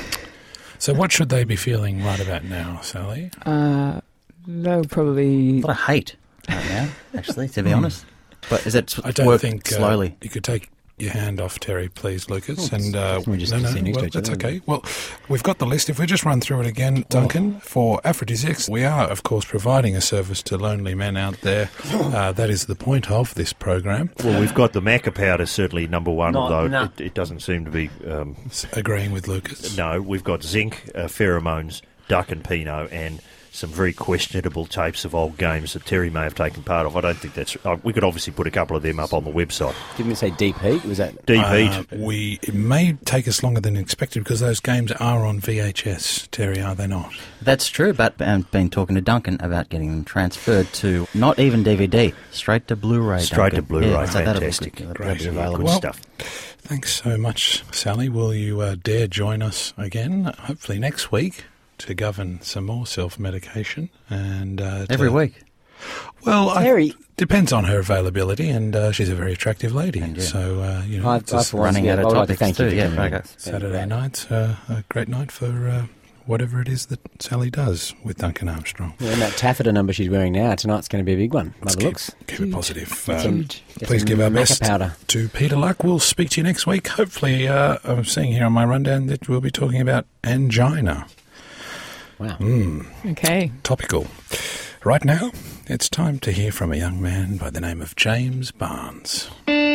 So what should they be feeling right about now, Sally? They'll probably... A lot of hate right now, actually, to be honest. But is it I don't worked think slowly? you could take your hand off Terry, please, Lucas. And we just sit next to each that's other. okay. Well, we've got the list. If we just run through it again, Duncan, for aphrodisiacs, we are, of course, providing a service to lonely men out there. That is the point of this program. Well, we've got the maca powder, certainly number one, No, although no. it doesn't seem to be... Agreeing with Lucas. no, we've got zinc, pheromones, duck and Pinot, and some very questionable tapes of old games that Terry may have taken part of. I don't think that's... we could obviously put a couple of them up on the website. Didn't we say deep heat? Was that... Deep heat. It may take us longer than expected because those games are on VHS, Terry, are they not? That's true, but I've been talking to Duncan about getting them transferred to not even DVD, straight to Blu-ray. Straight to Duncan. Blu-ray, Yeah, so that'll be fantastic. good. That'll Great. be Yeah, available. Good Well, stuff. Thanks so much, Sally. Will you dare join us again, hopefully next week, to govern some more self-medication? And Every week. Well, Terry. depends on her availability, and she's a very attractive lady. And, yeah. So, I've it's a running out of I'd like to topics thank you too, for yeah, coming in. okay. Saturday night, a great night for whatever it is that Sally does with Duncan Armstrong. Yeah, and that taffeta number she's wearing now, tonight's going to be a big one. By Let's the looks. keep it positive. huge. Please some give our maca best powder. to Peter Luck. We'll speak to you next week. Hopefully, I'm seeing here on my rundown that we'll be talking about angina. Wow. Okay. Topical. Right now, it's time to hear from a young man by the name of James Barnes.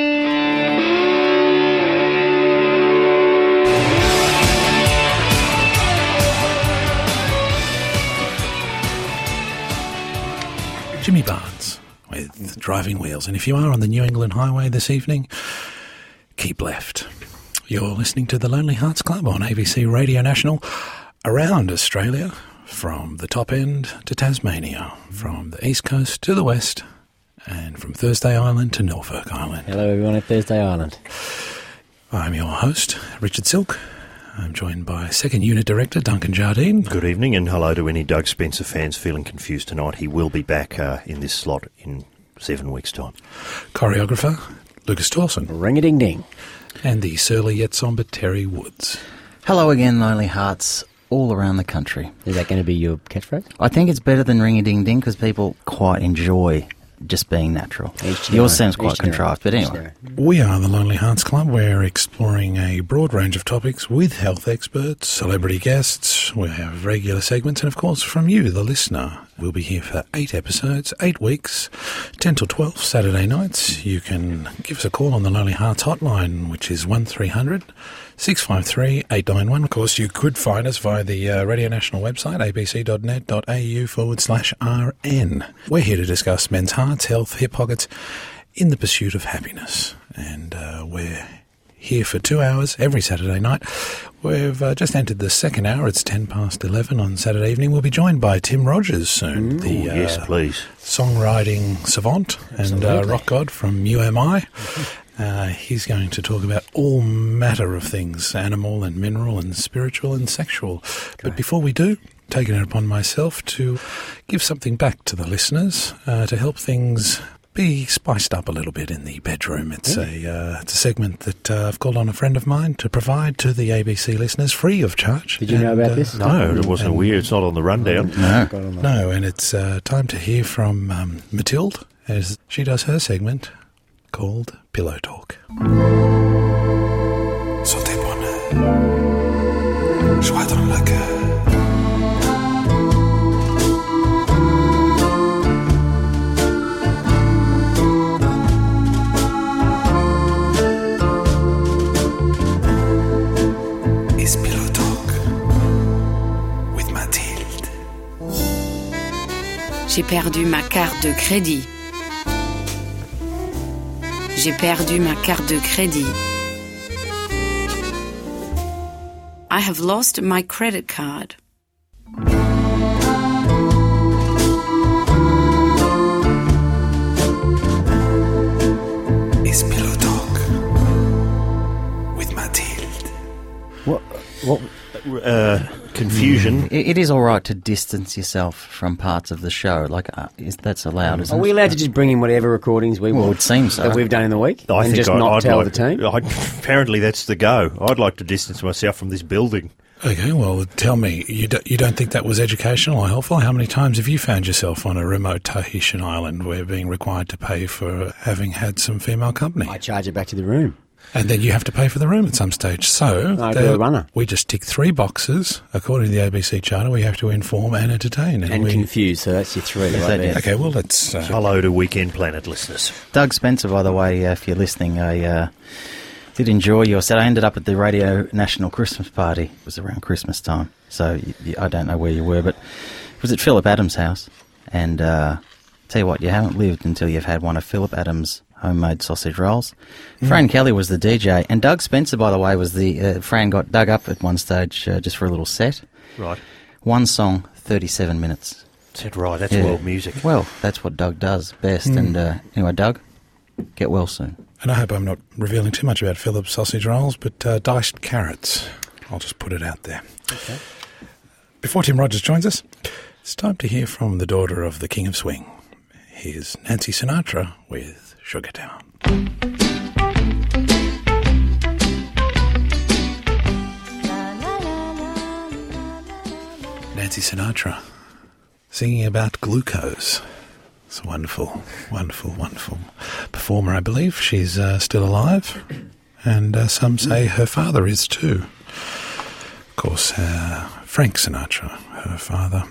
Jimmy Barnes with Driving Wheels. And if you are on the New England Highway this evening, keep left. You're listening to the Lonely Hearts Club on ABC Radio National around Australia, from the top end to Tasmania, from the east coast to the west, and from Thursday Island to Norfolk Island. Hello, everyone at Thursday Island. I'm your host, Richard Silk. I'm joined by Second Unit Director Duncan Jardine. Good evening, and hello to any Doug Spencer fans feeling confused tonight. He will be back in this slot in 7 weeks' time. Choreographer Lucas Dawson. Ring-a-ding-ding. And the surly yet sombre Terry Woods. Hello again, Lonely Hearts, all around the country. Is that going to be your catchphrase? I think it's better than ring-a-ding-ding because people quite enjoy just being natural. Each to Yours their own. sounds quite Each to their contrived, but own. Each to anyway. their own. We are the Lonely Hearts Club. We're exploring a broad range of topics with health experts, celebrity guests. We have regular segments, and of course from you, the listener. We'll be here for 8 episodes, 8 weeks, 10 till 12 Saturday nights. You can give us a call on the Lonely Hearts hotline, which is 1300 653 891. Of course, you could find us via the Radio National website, abc.net.au/RN. We're here to discuss men's hearts, health, hip pockets in the pursuit of happiness. And we're here for 2 hours every Saturday night. We've just entered the second hour. It's 11:10 on Saturday evening. We'll be joined by Tim Rogers soon. Yes, please. Songwriting savant and rock god from UMI. He's going to talk about all matter of things, animal and mineral and spiritual and sexual. But before we do, taking it upon myself to give something back to the listeners to help things be spiced up a little bit in the bedroom. It's a segment that I've called on a friend of mine to provide to the ABC listeners free of charge. Did you know about this? No, it wasn't weird. It's not on the rundown. No, and it's time to hear from Mathilde as she does her segment called Pillow Talk. Sentez bonheur, joie dans le cœur. It's Pillow Talk with Mathilde. J'ai perdu ma carte de crédit. J'ai perdu ma carte de crédit. I have lost my credit card. It's Pillow Talk with Mathilde. What confusion. It is all right to distance yourself from parts of the show. Like, that's allowed, isn't it? Are we allowed to just bring in whatever recordings we want? Well, it seems so. That we've done in the week? I and think just not tell the team? Apparently that's the go. I'd like to distance myself from this building. Okay, well, tell me, you don't think that was educational or helpful? How many times have you found yourself on a remote Tahitian island where being required to pay for having had some female company? I charge it back to the room. And then you have to pay for the room at some stage. So we just tick 3 boxes. According to the ABC Charter, we have to inform and entertain. And confuse, so that's your 3 right there. Okay, well, let's... Hello to Weekend Planet listeners. Doug Spencer, by the way, if you're listening, I did enjoy your set. I ended up at the Radio National Christmas party. It was around Christmas time, so I don't know where you were, but it was at Philip Adams' house. And tell you what, you haven't lived until you've had one of Philip Adams' homemade sausage rolls. Fran Kelly was the DJ, and Doug Spencer, by the way, was the... Fran got dug up at one stage just for a little set. Right. One song, 37 minutes. Is that right? That's world music. Well, that's what Doug does best. And anyway, Doug, get well soon. And I hope I'm not revealing too much about Philip's sausage rolls, but diced carrots. I'll just put it out there. Okay. Before Tim Rogers joins us, it's time to hear from the daughter of the King of Swing. Here's Nancy Sinatra with Sugar Town. Nancy Sinatra singing about glucose. It's a wonderful, wonderful, wonderful performer, I believe. She's still alive, and some say her father is too. Of course, Frank Sinatra, her father,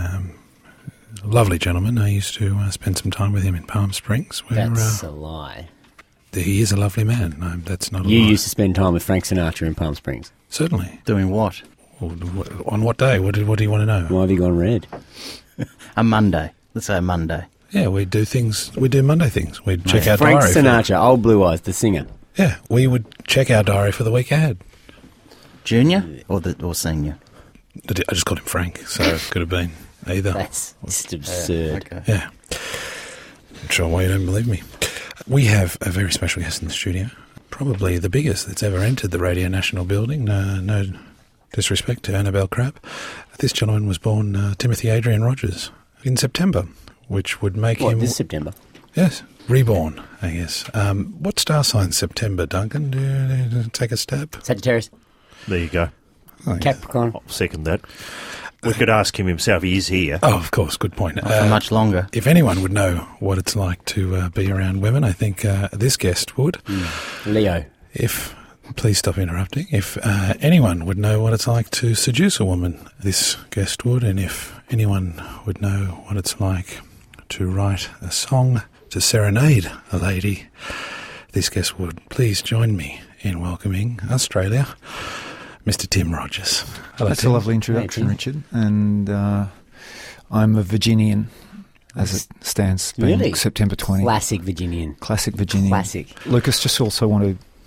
lovely gentleman. I used to spend some time with him in Palm Springs. Where, that's a lie. He is a lovely man. No, that's not a lie. You used to spend time with Frank Sinatra in Palm Springs? Certainly. Doing what? On what day? What do you want to know? Why have you gone red? A Monday. Let's say a Monday. Yeah, we do things. We do Monday things. We'd check our Frank diary. Frank Sinatra, Old Blue Eyes, the singer. Yeah, we would check our diary for the week ahead. Junior or senior? I just called him Frank, so it could have been either. That's just absurd. Okay. Yeah. Not sure why you don't believe me. We have a very special guest in the studio, probably the biggest that's ever entered the Radio National building. No disrespect to Annabelle Crabb. This gentleman was born Timothy Adrian Rogers in September, which would make him... this September? Yes, reborn, I guess. What star sign September, Duncan? Do you take a stab? Sagittarius. There you go. Oh, yeah. Capricorn. I'll second that. We could ask him himself. He is here. Oh, of course. Good point. Not for much longer. If anyone would know what it's like to be around women, I think this guest would. Leo. Please stop interrupting. If anyone would know what it's like to seduce a woman, this guest would. And if anyone would know what it's like to write a song to serenade a lady, this guest would. Please join me in welcoming Australia, Mr. Tim Rogers. Hello, That's Tim. a lovely introduction, Richard. And I'm a Virginian, as it stands, being Really? September 20. Classic Virginian. Classic Virginian. Classic. Lucas, just also want to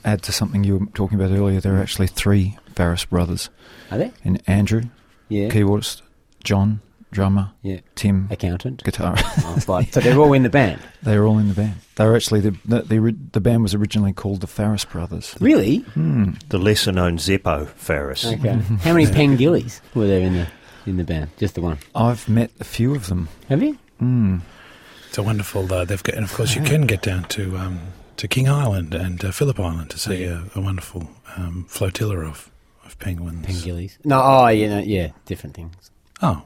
add to something you were talking about earlier. There are actually 3 Farris brothers. Are there? And Andrew, keyboardist, John, drummer, Tim, accountant, guitar. So they're all in the band? They're all in the band. They were actually, the band was originally called the Farris Brothers. Really? The lesser-known Zeppo Farris. Okay. How many Pengillies were there in the band? Just the one? I've met a few of them. Have you? It's a wonderful, they've got, and of course you can get down to King Island and Phillip Island to see a wonderful flotilla of penguins. Pengillies. No, different things. Oh.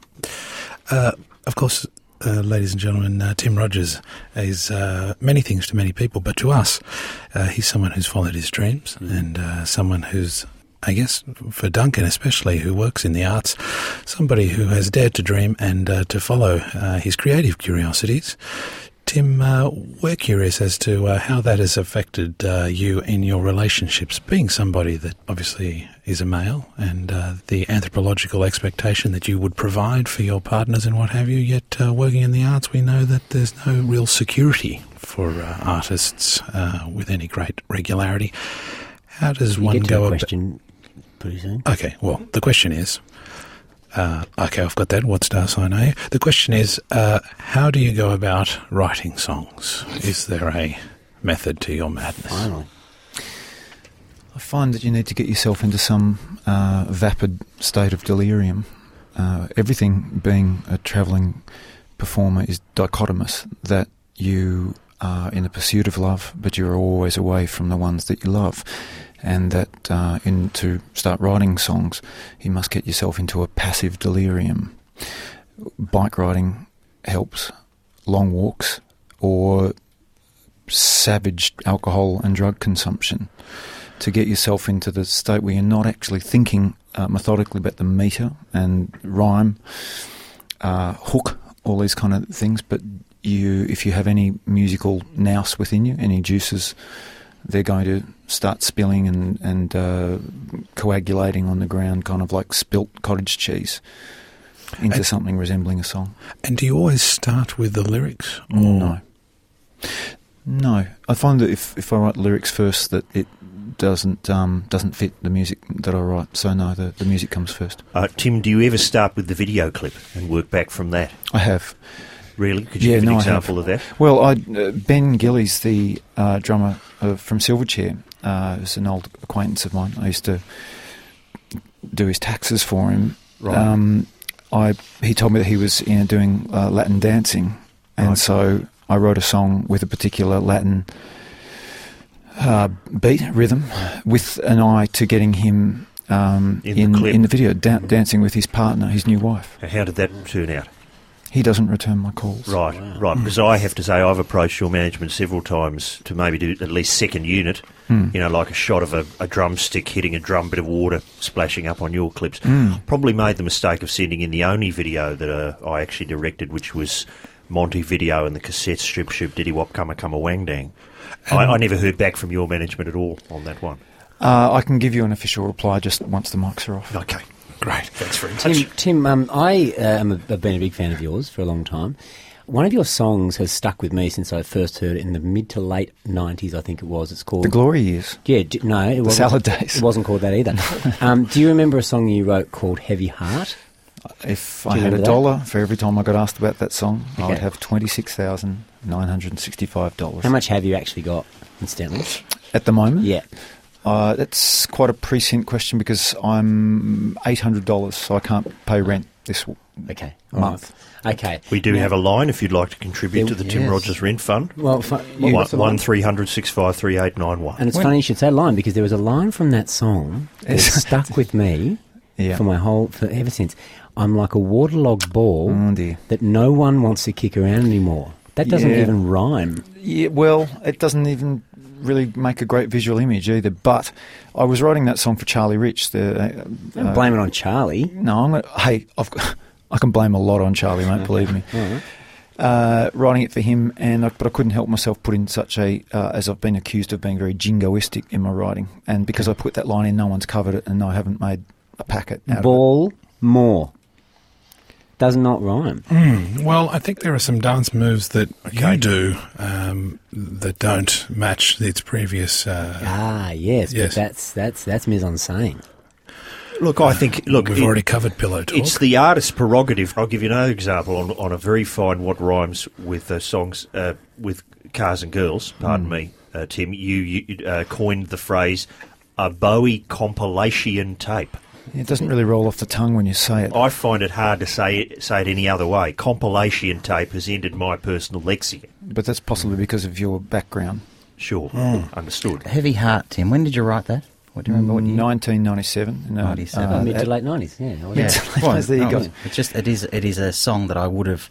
Of course, ladies and gentlemen, Tim Rogers is many things to many people, but to us, he's someone who's followed his dreams and someone who's, I guess, for Duncan especially, who works in the arts, somebody who has dared to dream and to follow his creative curiosities. Tim, we're curious as to how that has affected you in your relationships, being somebody that obviously is a male, and the anthropological expectation that you would provide for your partners and what have you, yet working in the arts, we know that there's no real security for artists with any great regularity. How does one go about... question pretty soon. Okay, well, the question is... okay, I've got that. What star sign are you? The question is, how do you go about writing songs? Is there a method to your madness? Finally. I find that you need to get yourself into some vapid state of delirium. Everything being a travelling performer is dichotomous, that you are in the pursuit of love, but you're always away from the ones that you love. And that to start writing songs, you must get yourself into a passive delirium. Bike riding helps, long walks, or savage alcohol and drug consumption, to get yourself into the state where you're not actually thinking methodically about the metre and rhyme, hook, all these kind of things. But if you have any musical nous within you, any juices, they're going to start spilling and coagulating on the ground, kind of like spilt cottage cheese, into something resembling a song. And do you always start with the lyrics? Or? No. I find that if I write lyrics first, that it doesn't fit the music that I write. So no, the music comes first. Tim, do you ever start with the video clip and work back from that? I have. Really? Could you give an example of that? Well, Ben Gillies, the drummer from Silverchair, is an old acquaintance of mine. I used to do his taxes for him. Right. He told me that he was doing Latin dancing, and so I wrote a song with a particular Latin beat, rhythm, with an eye to getting him in the video, dancing with his partner, his new wife. How did that turn out? He doesn't return my calls. Right. Because I have to say I've approached your management several times to maybe do at least second unit, like a shot of a drumstick hitting a drum, bit of water splashing up on your clips. Probably made the mistake of sending in the only video that I actually directed, which was Monty Video and the cassette strip Shoop Diddy Wop Cumma Cumma Wang Dang. I never heard back from your management at all on that one. I can give you an official reply just once the mics are off. Okay. Great. Thanks for in touch. Tim, I have been a big fan of yours for a long time. One of your songs has stuck with me since I first heard it in the mid to late 90s, I think it was. It's called... The Glory Years. Yeah, no. It wasn't. Salad Days. It wasn't called that either. Do you remember a song you wrote called Heavy Heart? If I had $1 for every time I got asked about that song, I would have $26,965. How much have you actually got, incidentally? At the moment? Yeah. That's quite a prescient question because I'm $800, so I can't pay rent this month. Okay. We do have a line if you'd like to contribute to the Tim Rogers Rent Fund. Well, 1300 653 891. And it's funny you should say line because there was a line from that song that stuck with me for ever since. I'm like a waterlogged ball that no one wants to kick around anymore. That doesn't even rhyme. Yeah, well, it doesn't even really make a great visual image either. But I was writing that song for Charlie Rich. Don't blame it on Charlie. No, I can blame a lot on Charlie, mate. Believe me. Writing it for him, but I couldn't help myself put in such as I've been accused of being very jingoistic in my writing, and because I put that line in, no one's covered it, and I haven't made a packet out Ball of it. more. does not rhyme. Well, I think there are some dance moves that you do that don't match its previous. Yes, but that's mise-en-scène. Look, I think... We've already covered pillow talk. It's the artist's prerogative. I'll give you another example on a very fine what rhymes with songs with cars and girls. Pardon me, Tim. You coined the phrase, a Bowie compilation tape. It doesn't really roll off the tongue when you say it. I find it hard to say it any other way. Compilation tape has entered my personal lexicon. But that's possibly because of your background. Sure, understood. Heavy Heart, Tim. When did you write that? What do you remember? 1997. Mid to late 90s, yeah. Well, there you go. It is a song that I would have.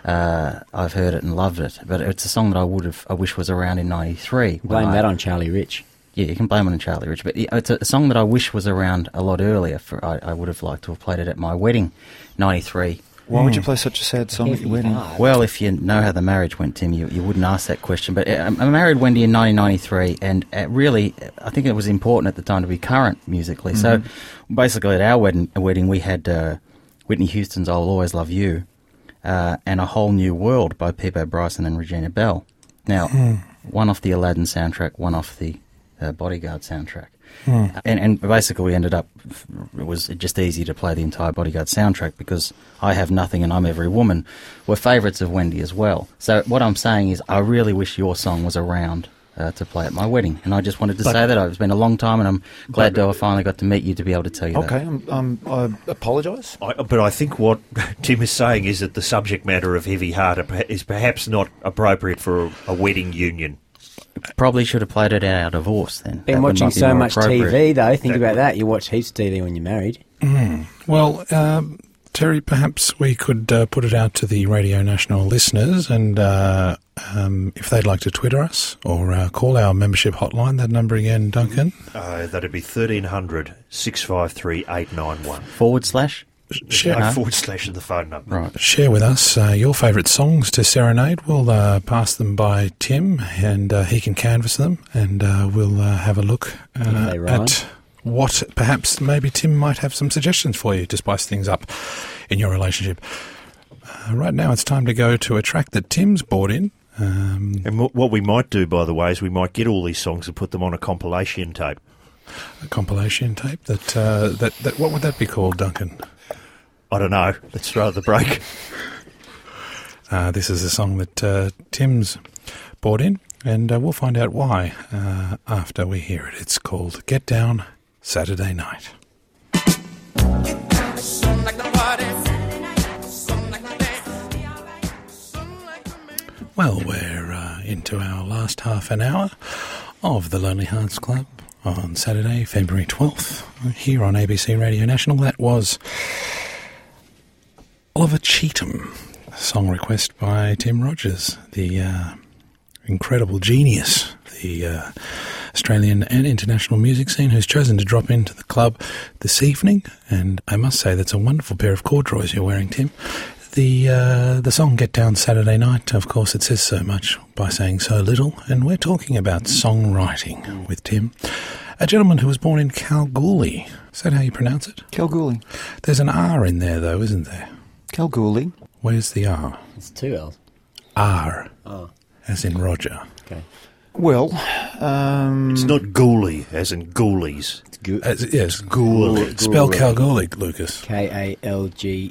I've heard it and loved it, but it's a song that I wish was around in '93. Blame that on Charlie Rich. Yeah, you can blame it on Charlie Rich, but it's a song that I wish was around a lot earlier. I would have liked to have played it at my wedding, '93. Why would you play such a sad song at your wedding? Well, if you know how the marriage went, Tim, you wouldn't ask that question. But I married Wendy in 1993, and really, I think it was important at the time to be current musically. So, basically, at our wedding we had Whitney Houston's "I'll Always Love You" and "A Whole New World" by Peabo Bryson and Regina Bell. Now, one off the Aladdin soundtrack, one off the Bodyguard soundtrack. And basically we ended up, it was just easy to play the entire Bodyguard soundtrack because I Have Nothing and I'm Every Woman were favourites of Wendy as well. So what I'm saying is I really wish your song was around to play at my wedding. And I just wanted to say that. It's been a long time and I'm glad to have finally got to meet you to be able to tell you that. Okay, I apologise. But I think what Tim is saying is that the subject matter of Heavy Heart is perhaps not appropriate for a wedding union. Probably should have played it at our divorce then. Been watching so much TV, though. Think about that. You watch heaps of TV when you're married. Well, Terry, perhaps we could put it out to the Radio National listeners, and if they'd like to Twitter us or call our membership hotline, that number again, Duncan? That'd be 1300 653 891. / Share / and the phone number. Right. Share with us your favourite songs to serenade. We'll pass them by Tim, and he can canvass them, and we'll have a look at what perhaps maybe Tim might have some suggestions for you to spice things up in your relationship. Right now, it's time to go to a track that Tim's brought in. And what we might do, by the way, is we might get all these songs and put them on a compilation tape. A compilation tape? That what would that be called, Duncan? I don't know. Let's throw the break. This is a song that Tim's brought in, and we'll find out why after we hear it. It's called Get Down Saturday Night. Well, we're into our last half an hour of the Lonely Hearts Club on Saturday, February 12th, here on ABC Radio National. That was Oliver Cheetham, a song request by Tim Rogers, the incredible genius, the Australian and international music scene, who's chosen to drop into the club this evening. And I must say, that's a wonderful pair of corduroys you're wearing, Tim. The song Get Down Saturday Night, of course, it says so much by saying so little, and we're talking about songwriting with Tim, a gentleman who was born in Kalgoorlie. Is that how you pronounce it? Kalgoorlie. There's an R in there, though, isn't there? Kalgoorlie. Where's the R? It's 2 L's. R. Oh. As in Roger. Okay. Well, it's not Ghoulie, as in Ghoulies. Yes, Ghoul. Spell Kalgoorlie, Lucas. Kalgoorle.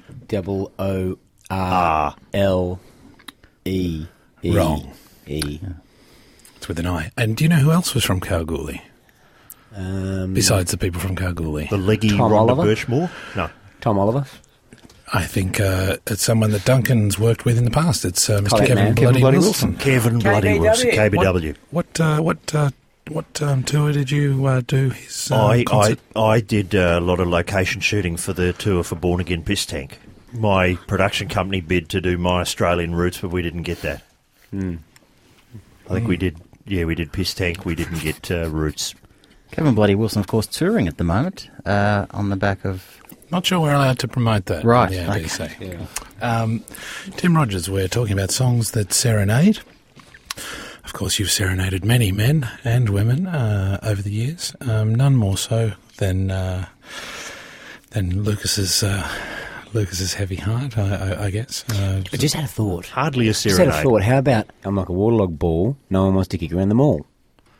Wrong. E. It's with an I. And do you know who else was from Kalgoorlie? Besides the people from Kalgoorlie. The leggy Tom Rhonda Oliver? Birchmore? No. Tom Oliver? I think it's someone that Duncan's worked with in the past. It's Mr. Kevin Bloody Wilson. Kevin Bloody Wilson, KBW. What tour did you do his concert? I did a lot of location shooting for the tour for Born Again Piss Tank. My production company bid to do My Australian Roots, but we didn't get that. I think we did Piss Tank, we didn't get Roots. Kevin Bloody Wilson, of course, touring at the moment on the back of... Not sure we're allowed to promote that. Right. Yeah, okay. Yeah. Tim Rogers, we're talking about songs that serenade. Of course, you've serenaded many men and women over the years, none more so than Lucas's Lucas's heavy heart, I guess. I just had a thought. Hardly a Just serenade. had a thought. How about I'm like a waterlogged ball, no one wants to kick around the mall?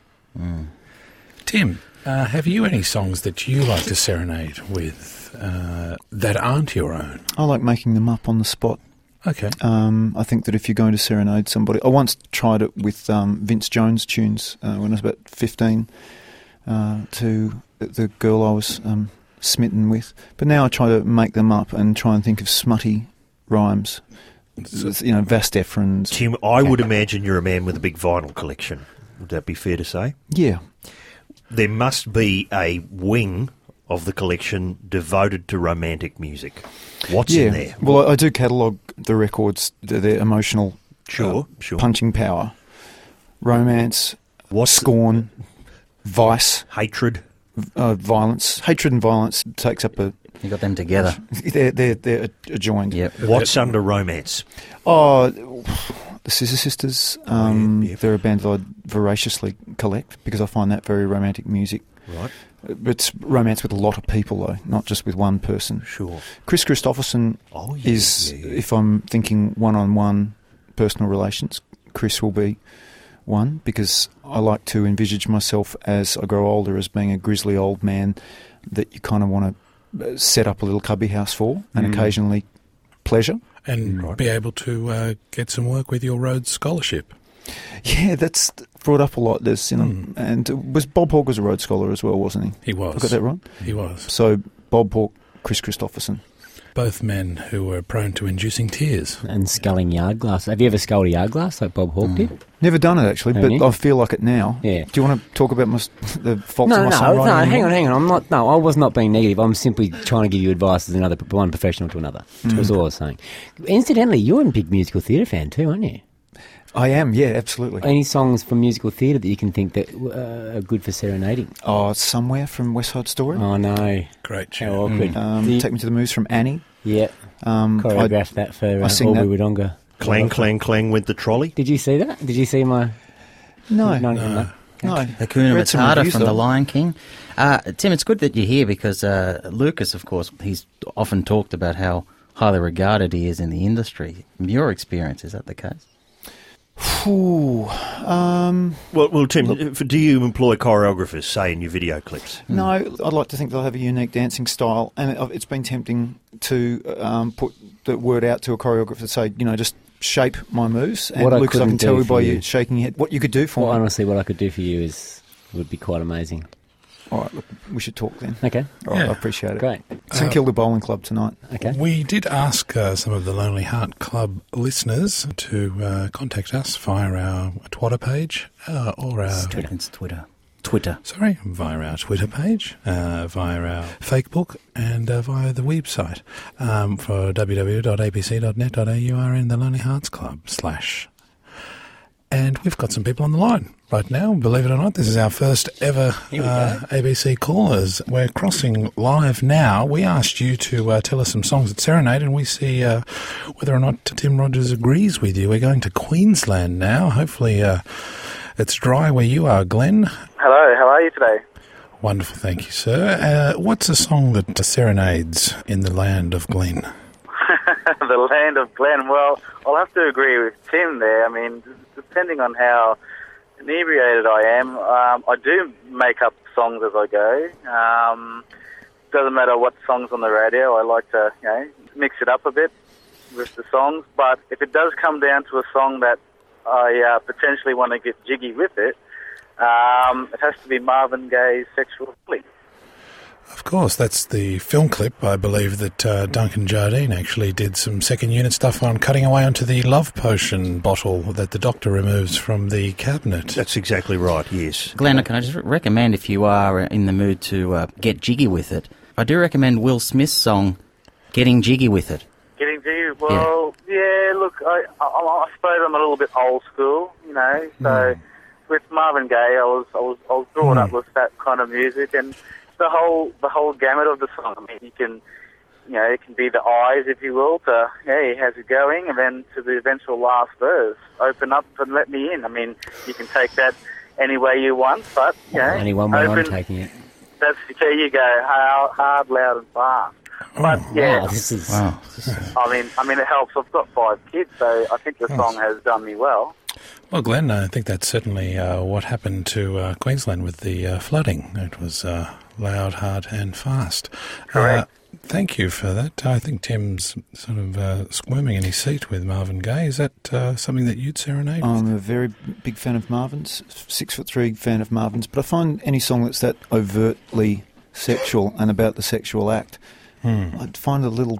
Tim, have you any songs that you like to serenade with that aren't your own? I like making them up on the spot. Okay. I think that if you're going to serenade somebody... I once tried it with Vince Jones tunes when I was about 15 to the girl I was smitten with. But now I try to make them up and try and think of smutty rhymes. You know, Vas Efrons. Tim, I would imagine you're a man with a big vinyl collection. Would that be fair to say? Yeah. There must be a wing of the collection devoted to romantic music. What's in there? Well, I do catalogue the records, their emotional Sure. punching power. Romance, scorn, vice, hatred, violence. Hatred and violence takes up a... You got them together. They're adjoined. Yep. What's under romance? Oh, the Scissor Sisters. They're a band that I voraciously collect because I find that very romantic music. Right. It's romance with a lot of people, though, not just with one person. Sure. Chris Christopherson is, if I'm thinking one-on-one personal relations, Chris will be one, because I like to envisage myself as I grow older as being a grizzly old man that you kind of want to set up a little cubby house for and occasionally pleasure. And be able to get some work with your Rhodes Scholarship. Yeah, that's brought up a lot. There's, you know, and Bob Hawke was a Rhodes Scholar as well, wasn't he? He was. I got that right? He was. So Bob Hawke, Chris Christopherson. Both men who were prone to inducing tears. And sculling yard glass. Have you ever sculled a yard glass like Bob Hawke did? Never done it, actually, Haven't but you? I feel like it now. Yeah. Do you want to talk about the faults No, of my songwriting? no, hang on. I'm not. No, I was not being negative. I'm simply trying to give you advice as one professional to another. That's all I was saying. Incidentally, you're a big musical theatre fan too, aren't you? I am, yeah, absolutely. Any songs from musical theatre that you can think that are good for serenading? Oh, Somewhere from West Side Story. Oh, no. Great How tune. awkward. Take Me to the Moose from Annie. Yeah. Choreographed that for sing Aubrey that. Wodonga. Clang, clang, clang with the trolley. Did you see that? Did you see my... No. No. Hakuna Read some Matata reviews, from The though. Lion King. Tim, it's good that you're here because Lucas, of course, he's often talked about how highly regarded he is in the industry. From your experience, is that the case? Ooh, Well, Tim, do you employ choreographers, say, in your video clips? no, I'd like to think they'll have a unique dancing style, and it's been tempting to put the word out to a choreographer to say, you know, just shape my moves. And What I Lucas, I can couldn't tell do you for by you. you shaking your head what you could do for Well, me. honestly, what I could do for you would be quite amazing. All right, look, we should talk then. Okay. All right, Yeah. I appreciate it. Great. St Kilda Bowling Club tonight. Okay. We did ask some of the Lonely Heart Club listeners to contact us via our Twitter page or our... It's Twitter. Sorry, via our Twitter page, via our Fakebook, and via the website for www.abc.net.au are in the Lonely Hearts Club / And we've got some people on the line right now. Believe it or not, this is our first ever ABC callers. We're crossing live now. We asked you to tell us some songs at Serenade, and we see whether or not Tim Rogers agrees with you. We're going to Queensland now. Hopefully it's dry where you are, Glenn. Hello, how are you today? Wonderful, thank you, sir. What's a song that serenades in the land of Glen? The land of Glen. Well, I'll have to agree with Tim there. I mean, depending on how inebriated I am, I do make up songs as I go. Doesn't matter what song's on the radio. I like to, mix it up a bit with the songs. But if it does come down to a song that I potentially want to get jiggy with it, it has to be Marvin Gaye's Sexual Healing. Of course, that's the film clip, I believe, that Duncan Jardine actually did some second unit stuff on, cutting away onto the love potion bottle that the doctor removes from the cabinet. That's exactly right, yes. Glenn, can I just recommend, if you are in the mood to get jiggy with it, I do recommend Will Smith's song, Getting Jiggy With It. Getting jiggy? Well, yeah, look, I suppose I'm a little bit old school, so with Marvin Gaye, I was brought up with that kind of music, and the whole gamut of the song. I mean, you can, it can be the eyes, if you will, to, hey, how's it going? And then to the eventual last verse, open up and let me in. I mean, you can take that any way you want, but, Only one way I'm taking it. There you go, hard, loud and fast. But yeah, Wow, this is... Wow. I mean, it helps. I've got 5 kids, so I think the song has done me well. Well, Glenn, I think that's certainly what happened to Queensland with the flooding. It was loud, hard and fast. Correct. Thank you for that. I think Tim's sort of squirming in his seat with Marvin Gaye. Is that something that you'd serenade? I'm a very big fan of Marvin's, 6'3" fan of Marvin's, but I find any song that's that overtly sexual and about the sexual act, I'd find it a little,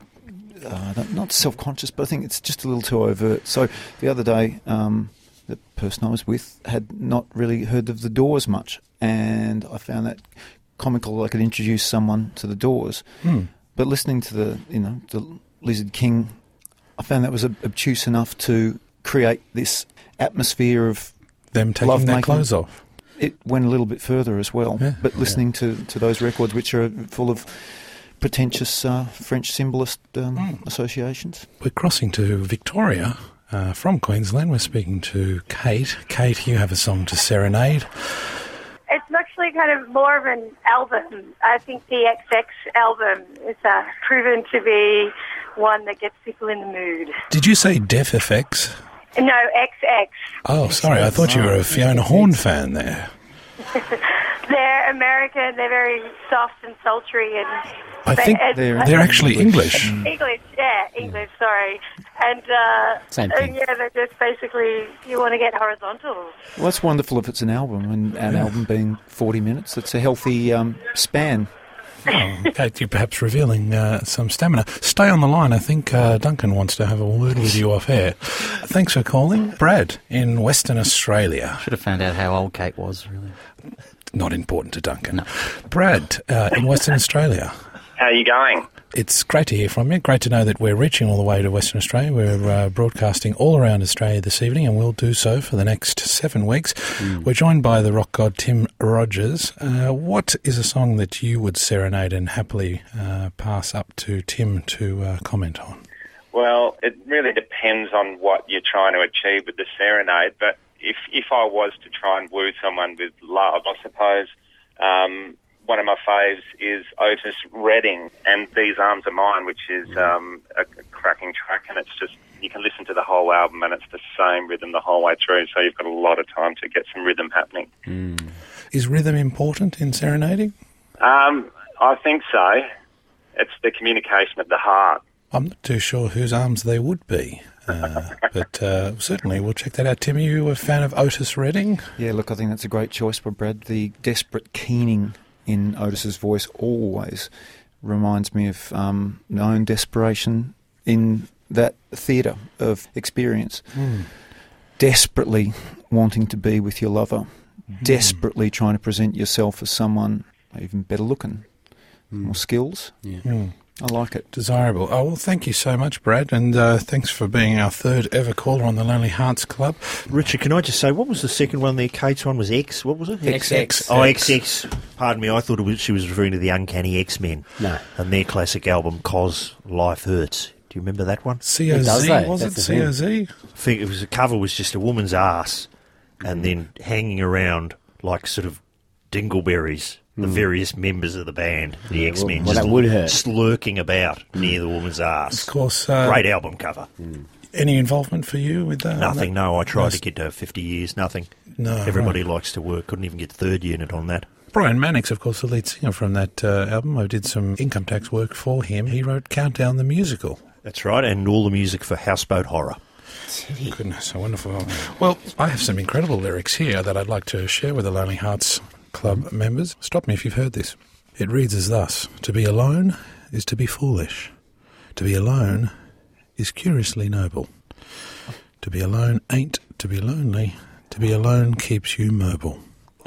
not self-conscious, but I think it's just a little too overt. So the other day, the person I was with had not really heard of the Doors much, and I found that comical. I could introduce someone to the Doors, but listening to the Lizard King, I found that was obtuse enough to create this atmosphere of them taking their clothes off. It went a little bit further as well, but listening to those records, which are full of pretentious French symbolist associations. We're crossing to Victoria from Queensland. We're speaking to Kate. Kate, you have a song to serenade. It's actually kind of more of an album. I think the XX album is proven to be one that gets people in the mood. Did you say Def FX? No, XX. Oh, sorry, I thought you were a Fiona Horn fan there. They're American, they're very soft and sultry. And I think they're actually English. English, sorry. And Same thing. Yeah, they're just basically, you want to get horizontal. Well, that's wonderful if it's an album, and an album being 40 minutes. It's a healthy span. Oh, Kate, you're perhaps revealing some stamina. Stay on the line. I think Duncan wants to have a word with you off air. Thanks for calling. Brad in Western Australia. Should have found out how old Kate was, really. Not important to Duncan. No. Brad in Western Australia. How are you going? It's great to hear from you. Great to know that we're reaching all the way to Western Australia. We're broadcasting all around Australia this evening, and we'll do so for the next 7 weeks. We're joined by the rock god Tim Rogers. What is a song that you would serenade and happily pass up to Tim to comment on? Well, it really depends on what you're trying to achieve with the serenade, but if I was to try and woo someone with love, I suppose one of my faves is Otis Redding and These Arms Are Mine, which is a cracking track, and it's just, you can listen to the whole album and it's the same rhythm the whole way through, so you've got a lot of time to get some rhythm happening. Is rhythm important in serenading? I think so. It's the communication of the heart. I'm not too sure whose arms they would be. But certainly we'll check that out. Tim, are you a fan of Otis Redding? Yeah, look, I think that's a great choice for Brad. The desperate keening in Otis's voice always reminds me of my own desperation in that theatre of experience. Desperately wanting to be with your lover, desperately trying to present yourself as someone even better looking, more skills. I like it. Desirable. Oh, well, thank you so much, Brad, and thanks for being our third ever caller on the Lonely Hearts Club. Richard, can I just say, what was the second one there? Kate's one was X. What was it? XX. Oh, XX. Pardon me, I thought she was referring to the Uncanny X-Men. No. And their classic album, Cos Life Hurts. Do you remember that one? COZ, was it? COZ? I think it was, the cover was just a woman's ass and then hanging around like sort of dingleberries. The various members of the band, the X-Men, well, that would hurt. Just lurking about near the woman's ass. Of course. Great album cover. Any involvement for you with that? Nothing, no. I tried to get to 50 years, nothing. No. Everybody likes to work. Couldn't even get third unit on that. Brian Mannix, of course, the lead singer from that album. I did some income tax work for him. He wrote Countdown the Musical. That's right, and all the music for Houseboat Horror. Goodness, so wonderful. Well, I have some incredible lyrics here that I'd like to share with the Lonely Hearts Club members. Stop me if you've heard this. It reads as thus: to be alone is to be foolish. To be alone is curiously noble. To be alone ain't to be lonely. To be alone keeps you mobile.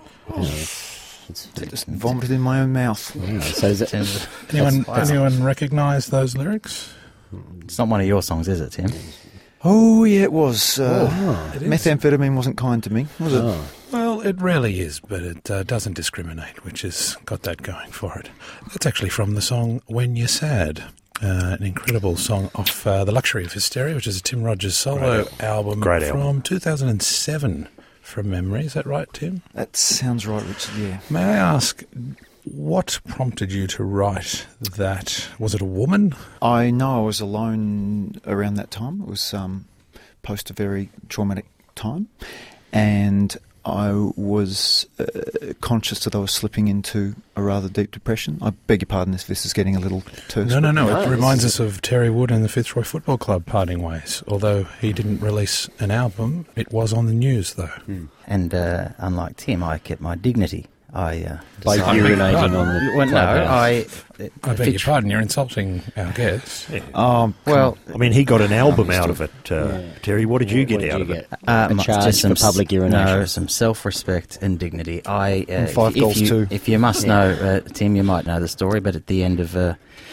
Just vomited in my own mouth. Yeah, so is it, anyone recognise those lyrics? It's not one of your songs, is it, Tim? Oh, yeah, it was. Methamphetamine wasn't kind to me, was it? Well, it really is, but it doesn't discriminate, which has got that going for it. That's actually from the song When You're Sad, an incredible song off The Luxury of Hysteria, which is a Tim Rogers solo album from 2007, from memory. Is that right, Tim? That sounds right, Richard, yeah. May I ask, What prompted you to write that? Was it a woman? I know I was alone around that time. It was post a very traumatic time, and I was conscious that I was slipping into a rather deep depression. I beg your pardon if this is getting a little terse. No. It reminds us of Terry Wood and the Fitzroy Football Club parting ways. Although he didn't release an album, it was on the news, though. And unlike Tim, I kept my dignity. By urinating on the... Well, no, I beg your pardon, you're insulting our guest. Well, I mean, he got an album out of it. Terry, what did you get out of it? A charge for public urination. No, some self-respect and dignity. And 5 goals too. If you must know, Tim, you might know the story, but at the end of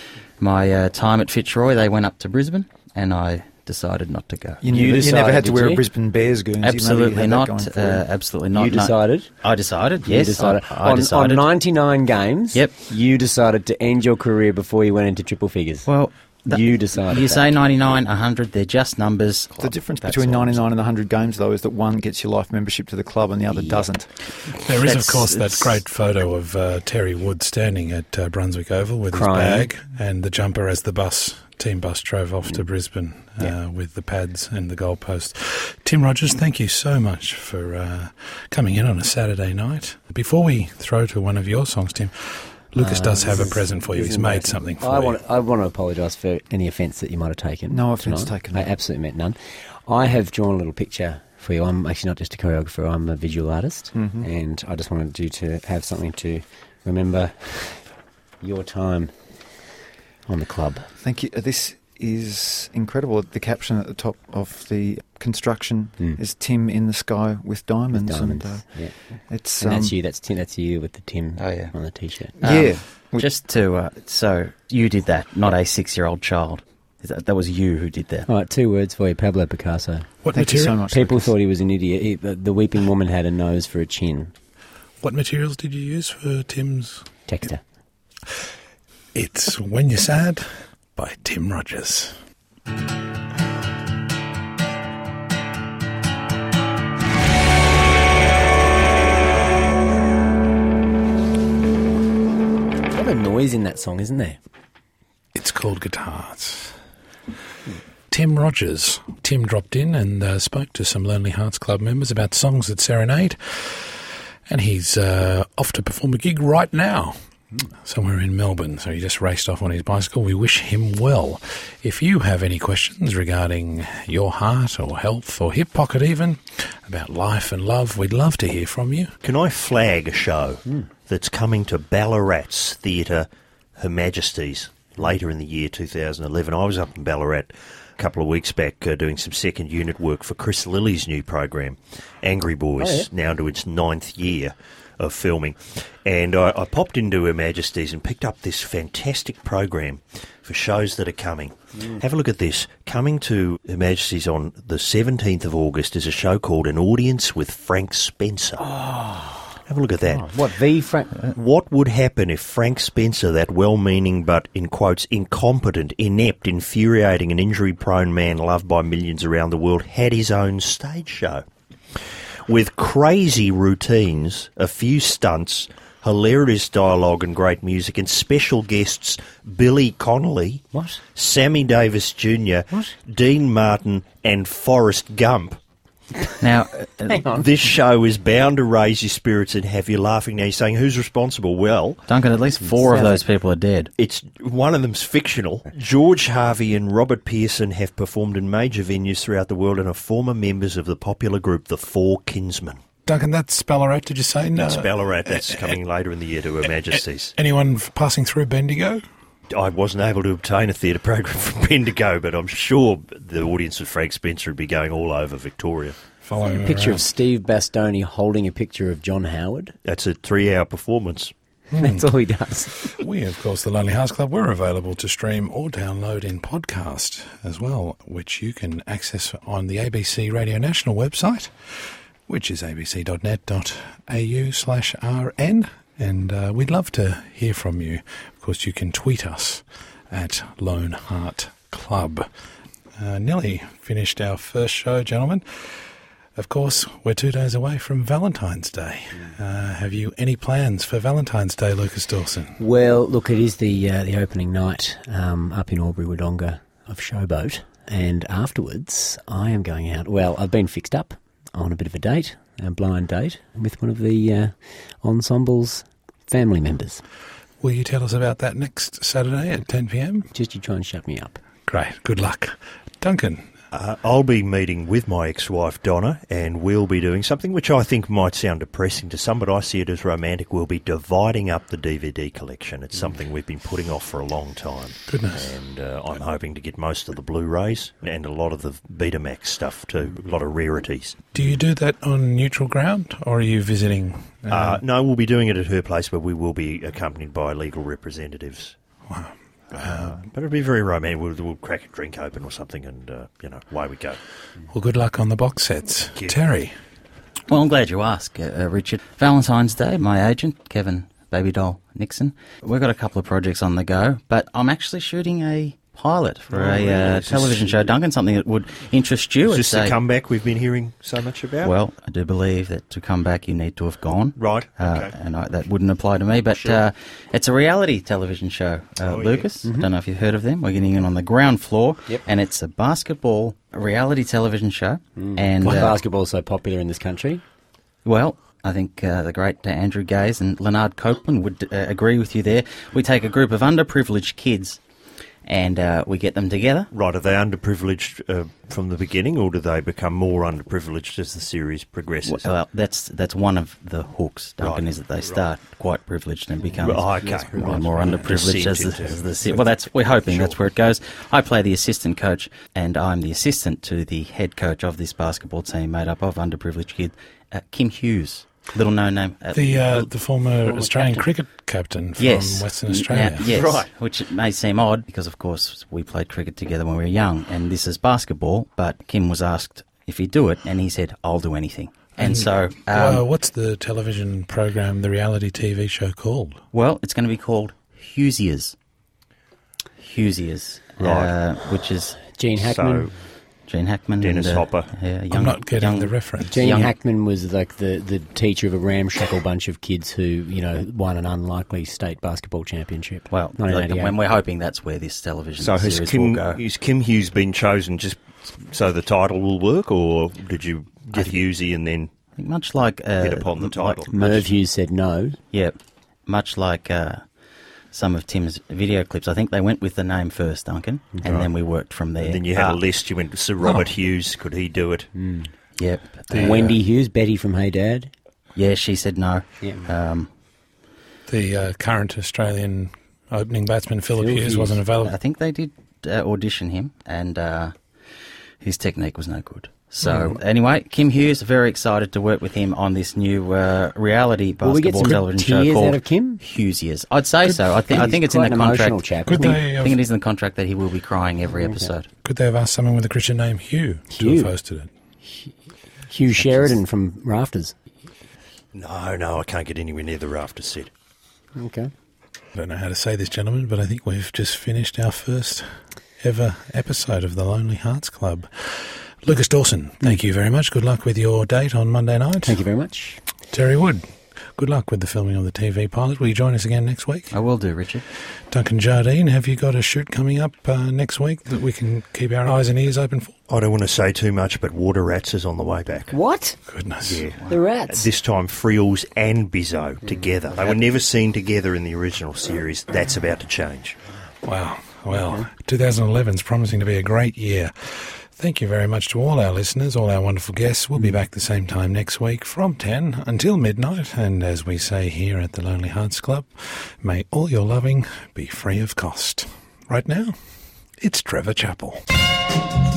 my time at Fitzroy, they went up to Brisbane, and I decided not to go. You never had to wear a Brisbane Bears Guernsey? Absolutely not. Absolutely not. You decided? I decided, yes. You decided. I decided. On 99 games, yep. You decided to end your career before you went into triple figures. Well, you decided. You say 99, 100, they're just numbers. The difference between 99 and 100 games, though, is that one gets your life membership to the club and the other doesn't. There is, of course, that great photo of Terry Wood standing at Brunswick Oval with crying. his bag and the jumper as the team bus drove off to Brisbane with the pads and the goalpost. Tim Rogers, thank you so much for coming in on a Saturday night. Before we throw to one of your songs, Tim, Lucas does have a present for you. He's made something for you. I want to apologise for any offence that you might have taken. No offence taken. I absolutely meant none. I have drawn a little picture for you. I'm actually not just a choreographer, I'm a visual artist, and I just wanted you to have something to remember your time on the club. Thank you. This is incredible. The caption at the top of the construction is Tim in the sky with diamonds. And it's and that's you. That's you with the Tim on the t-shirt. Just to so you did that, not a 6-year-old child. That was you who did that. All right, 2 words for you, Pablo Picasso. Thank you so much. People thought he was an idiot. The weeping woman had a nose for a chin. What materials did you use for Tim's? Texture. It's When You're Sad by Tim Rogers. I have a noise in that song, isn't there? It's called Guitars. Tim Rogers. Tim dropped in and spoke to some Lonely Hearts Club members about songs at Serenade, and he's off to perform a gig right now. Somewhere in Melbourne, so he just raced off on his bicycle. We wish him well. If you have any questions regarding your heart or health or hip pocket even, about life and love, we'd love to hear from you. Can I flag a show that's coming to Ballarat's Theatre Her Majesty's later in the year 2011? I was up in Ballarat a couple of weeks back doing some second unit work for Chris Lilly's new program, Angry Boys, now to its 9th year of filming, and I popped into Her Majesty's and picked up this fantastic program for shows that are coming. Have a look at this. Coming to Her Majesty's on the 17th of August is a show called An Audience with Frank Spencer. Have a look at that. What would happen if Frank Spencer, that well-meaning but, in quotes, incompetent, inept, infuriating and injury-prone man loved by millions around the world, had his own stage show? With crazy routines, a few stunts, hilarious dialogue and great music, and special guests Billy Connolly, Sammy Davis Jr., Dean Martin, and Forrest Gump. Now, this show is bound to raise your spirits and have you laughing. Now, you're saying, who's responsible? Well, Duncan, at least 4 of those people are dead. One of them's fictional. George Harvey and Robert Pearson have performed in major venues throughout the world and are former members of the popular group The Four Kinsmen. Duncan, that's Ballarat, did you say? No. That's Ballarat. That's coming later in the year to Her Majesty's. Anyone passing through Bendigo? I wasn't able to obtain a theatre program from Bendigo, but I'm sure the audience of Frank Spencer would be going all over Victoria. Following a picture of Steve Bastoni holding a picture of John Howard. That's a 3-hour performance. That's all he does. We, of course, the Lonely Hearts Club, we're available to stream or download in podcast as well, which you can access on the ABC Radio National website, which is abc.net.au/RN. And we'd love to hear from you. Of course, you can tweet us at Lone Heart Club. Nearly finished our first show, gentlemen. Of course, we're 2 days away from Valentine's Day. Have you any plans for Valentine's Day, Lucas Dawson? Well, look, it is the opening night up in Albury-Wodonga of Showboat, and afterwards I am going out. Well, I've been fixed up on a bit of a date, a blind date, with one of the ensemble's family members. Will you tell us about that next Saturday at 10 p.m? Just you try and shut me up. Great, good luck. Duncan? I'll be meeting with my ex-wife Donna, and we'll be doing something which I think might sound depressing to some, but I see it as romantic. We'll be dividing up the DVD collection. It's something we've been putting off for a long time. Goodness. And I'm hoping to get most of the Blu-rays and a lot of the Betamax stuff too, a lot of rarities. Do you do that on neutral ground, or are you visiting? No, we'll be doing it at her place, but we will be accompanied by legal representatives. Wow. But it'll be very romantic. We'll crack a drink open or something and, away we go. Well, good luck on the box sets. Terry? Well, I'm glad you asked, Richard. Valentine's Day, my agent, Kevin Baby Doll Nixon. We've got a couple of projects on the go, but I'm actually shooting a pilot for a television show, Duncan, something that would interest you. Is this the comeback we've been hearing so much about? Well, I do believe that to come back you need to have gone. Right, okay. And that wouldn't apply to me, but sure. It's a reality television show, Lucas. Yeah. I don't know if you've heard of them. We're getting in on the ground floor, Yep. and it's a basketball reality television show. And Why basketball so popular in this country? Well, I think the great Andrew Gaze and Leonard Copeland would agree with you there. We take a group of underprivileged kids and we get them together. Right, are they underprivileged from the beginning, or do they become more underprivileged as the series progresses? Well, that's one of the hooks, Duncan, Right. is that they start quite privileged and become more Right. underprivileged as well, we're hoping that's where it goes. I play the assistant coach, and I'm the assistant to the head coach of this basketball team made up of underprivileged kids, Kim Hughes. Little known name. The former Australian cricket captain from Western Australia. Yes, Right. which may seem odd because, of course, we played cricket together when we were young, and this is basketball, but Kim was asked if he'd do it, and he said, I'll do anything. And so... what's the television program, the reality TV show called? Well, it's going to be called Hughesiers. Right. Which is... Gene Hackman. Gene Hackman. Dennis Hopper. I'm not getting the reference. Gene Hackman was like the teacher of a ramshackle bunch of kids who, won an unlikely state basketball championship. Well, when we're hoping that's where this television series will go. Has Kim Hughes been chosen just so the title will work, or did you get Hughesy and then much like hit upon the title? Merv Hughes said no. Yeah, much like some of Tim's video clips. I think they went with the name first, Duncan, and then we worked from there. And then you had a list. You went to Sir Robert Hughes. Could he do it? Yep. Wendy Hughes, Betty from Hey Dad. Yeah, she said no. Yeah. The current Australian opening batsman, Philip Hughes, wasn't available. I think they did audition him, and his technique was no good. So, anyway, Kim Hughes, very excited to work with him on this new reality basketball television show called out of Kim? Hughesiers. I'd say so. I think it's in the contract. Chap, I think it is in the contract that he will be crying every episode. Could they have asked someone with a Christian name, Hugh, to have hosted it? Hugh Sheridan from Rafters. No, I can't get anywhere near the Rafters set. Okay. I don't know how to say this, gentlemen, but I think we've just finished our first ever episode of the Lonely Hearts Club. Lucas Dawson, thank you very much. Good luck with your date on Monday night. Thank you very much. Terry Wood, good luck with the filming of the TV pilot. Will you join us again next week? I will do, Richard. Duncan Jardine, have you got a shoot coming up next week that we can keep our eyes and ears open for? I don't want to say too much, but Water Rats is on the way back. What? Goodness. Yeah. The Rats? This time, Friels and Bizzo together. They were never seen together in the original series. That's about to change. Wow. Well, 2011 is promising to be a great year. Thank you very much to all our listeners, all our wonderful guests. We'll be back the same time next week from 10 until midnight. And as we say here at the Lonely Hearts Club, may all your loving be free of cost. Right now, it's Trevor Chappell.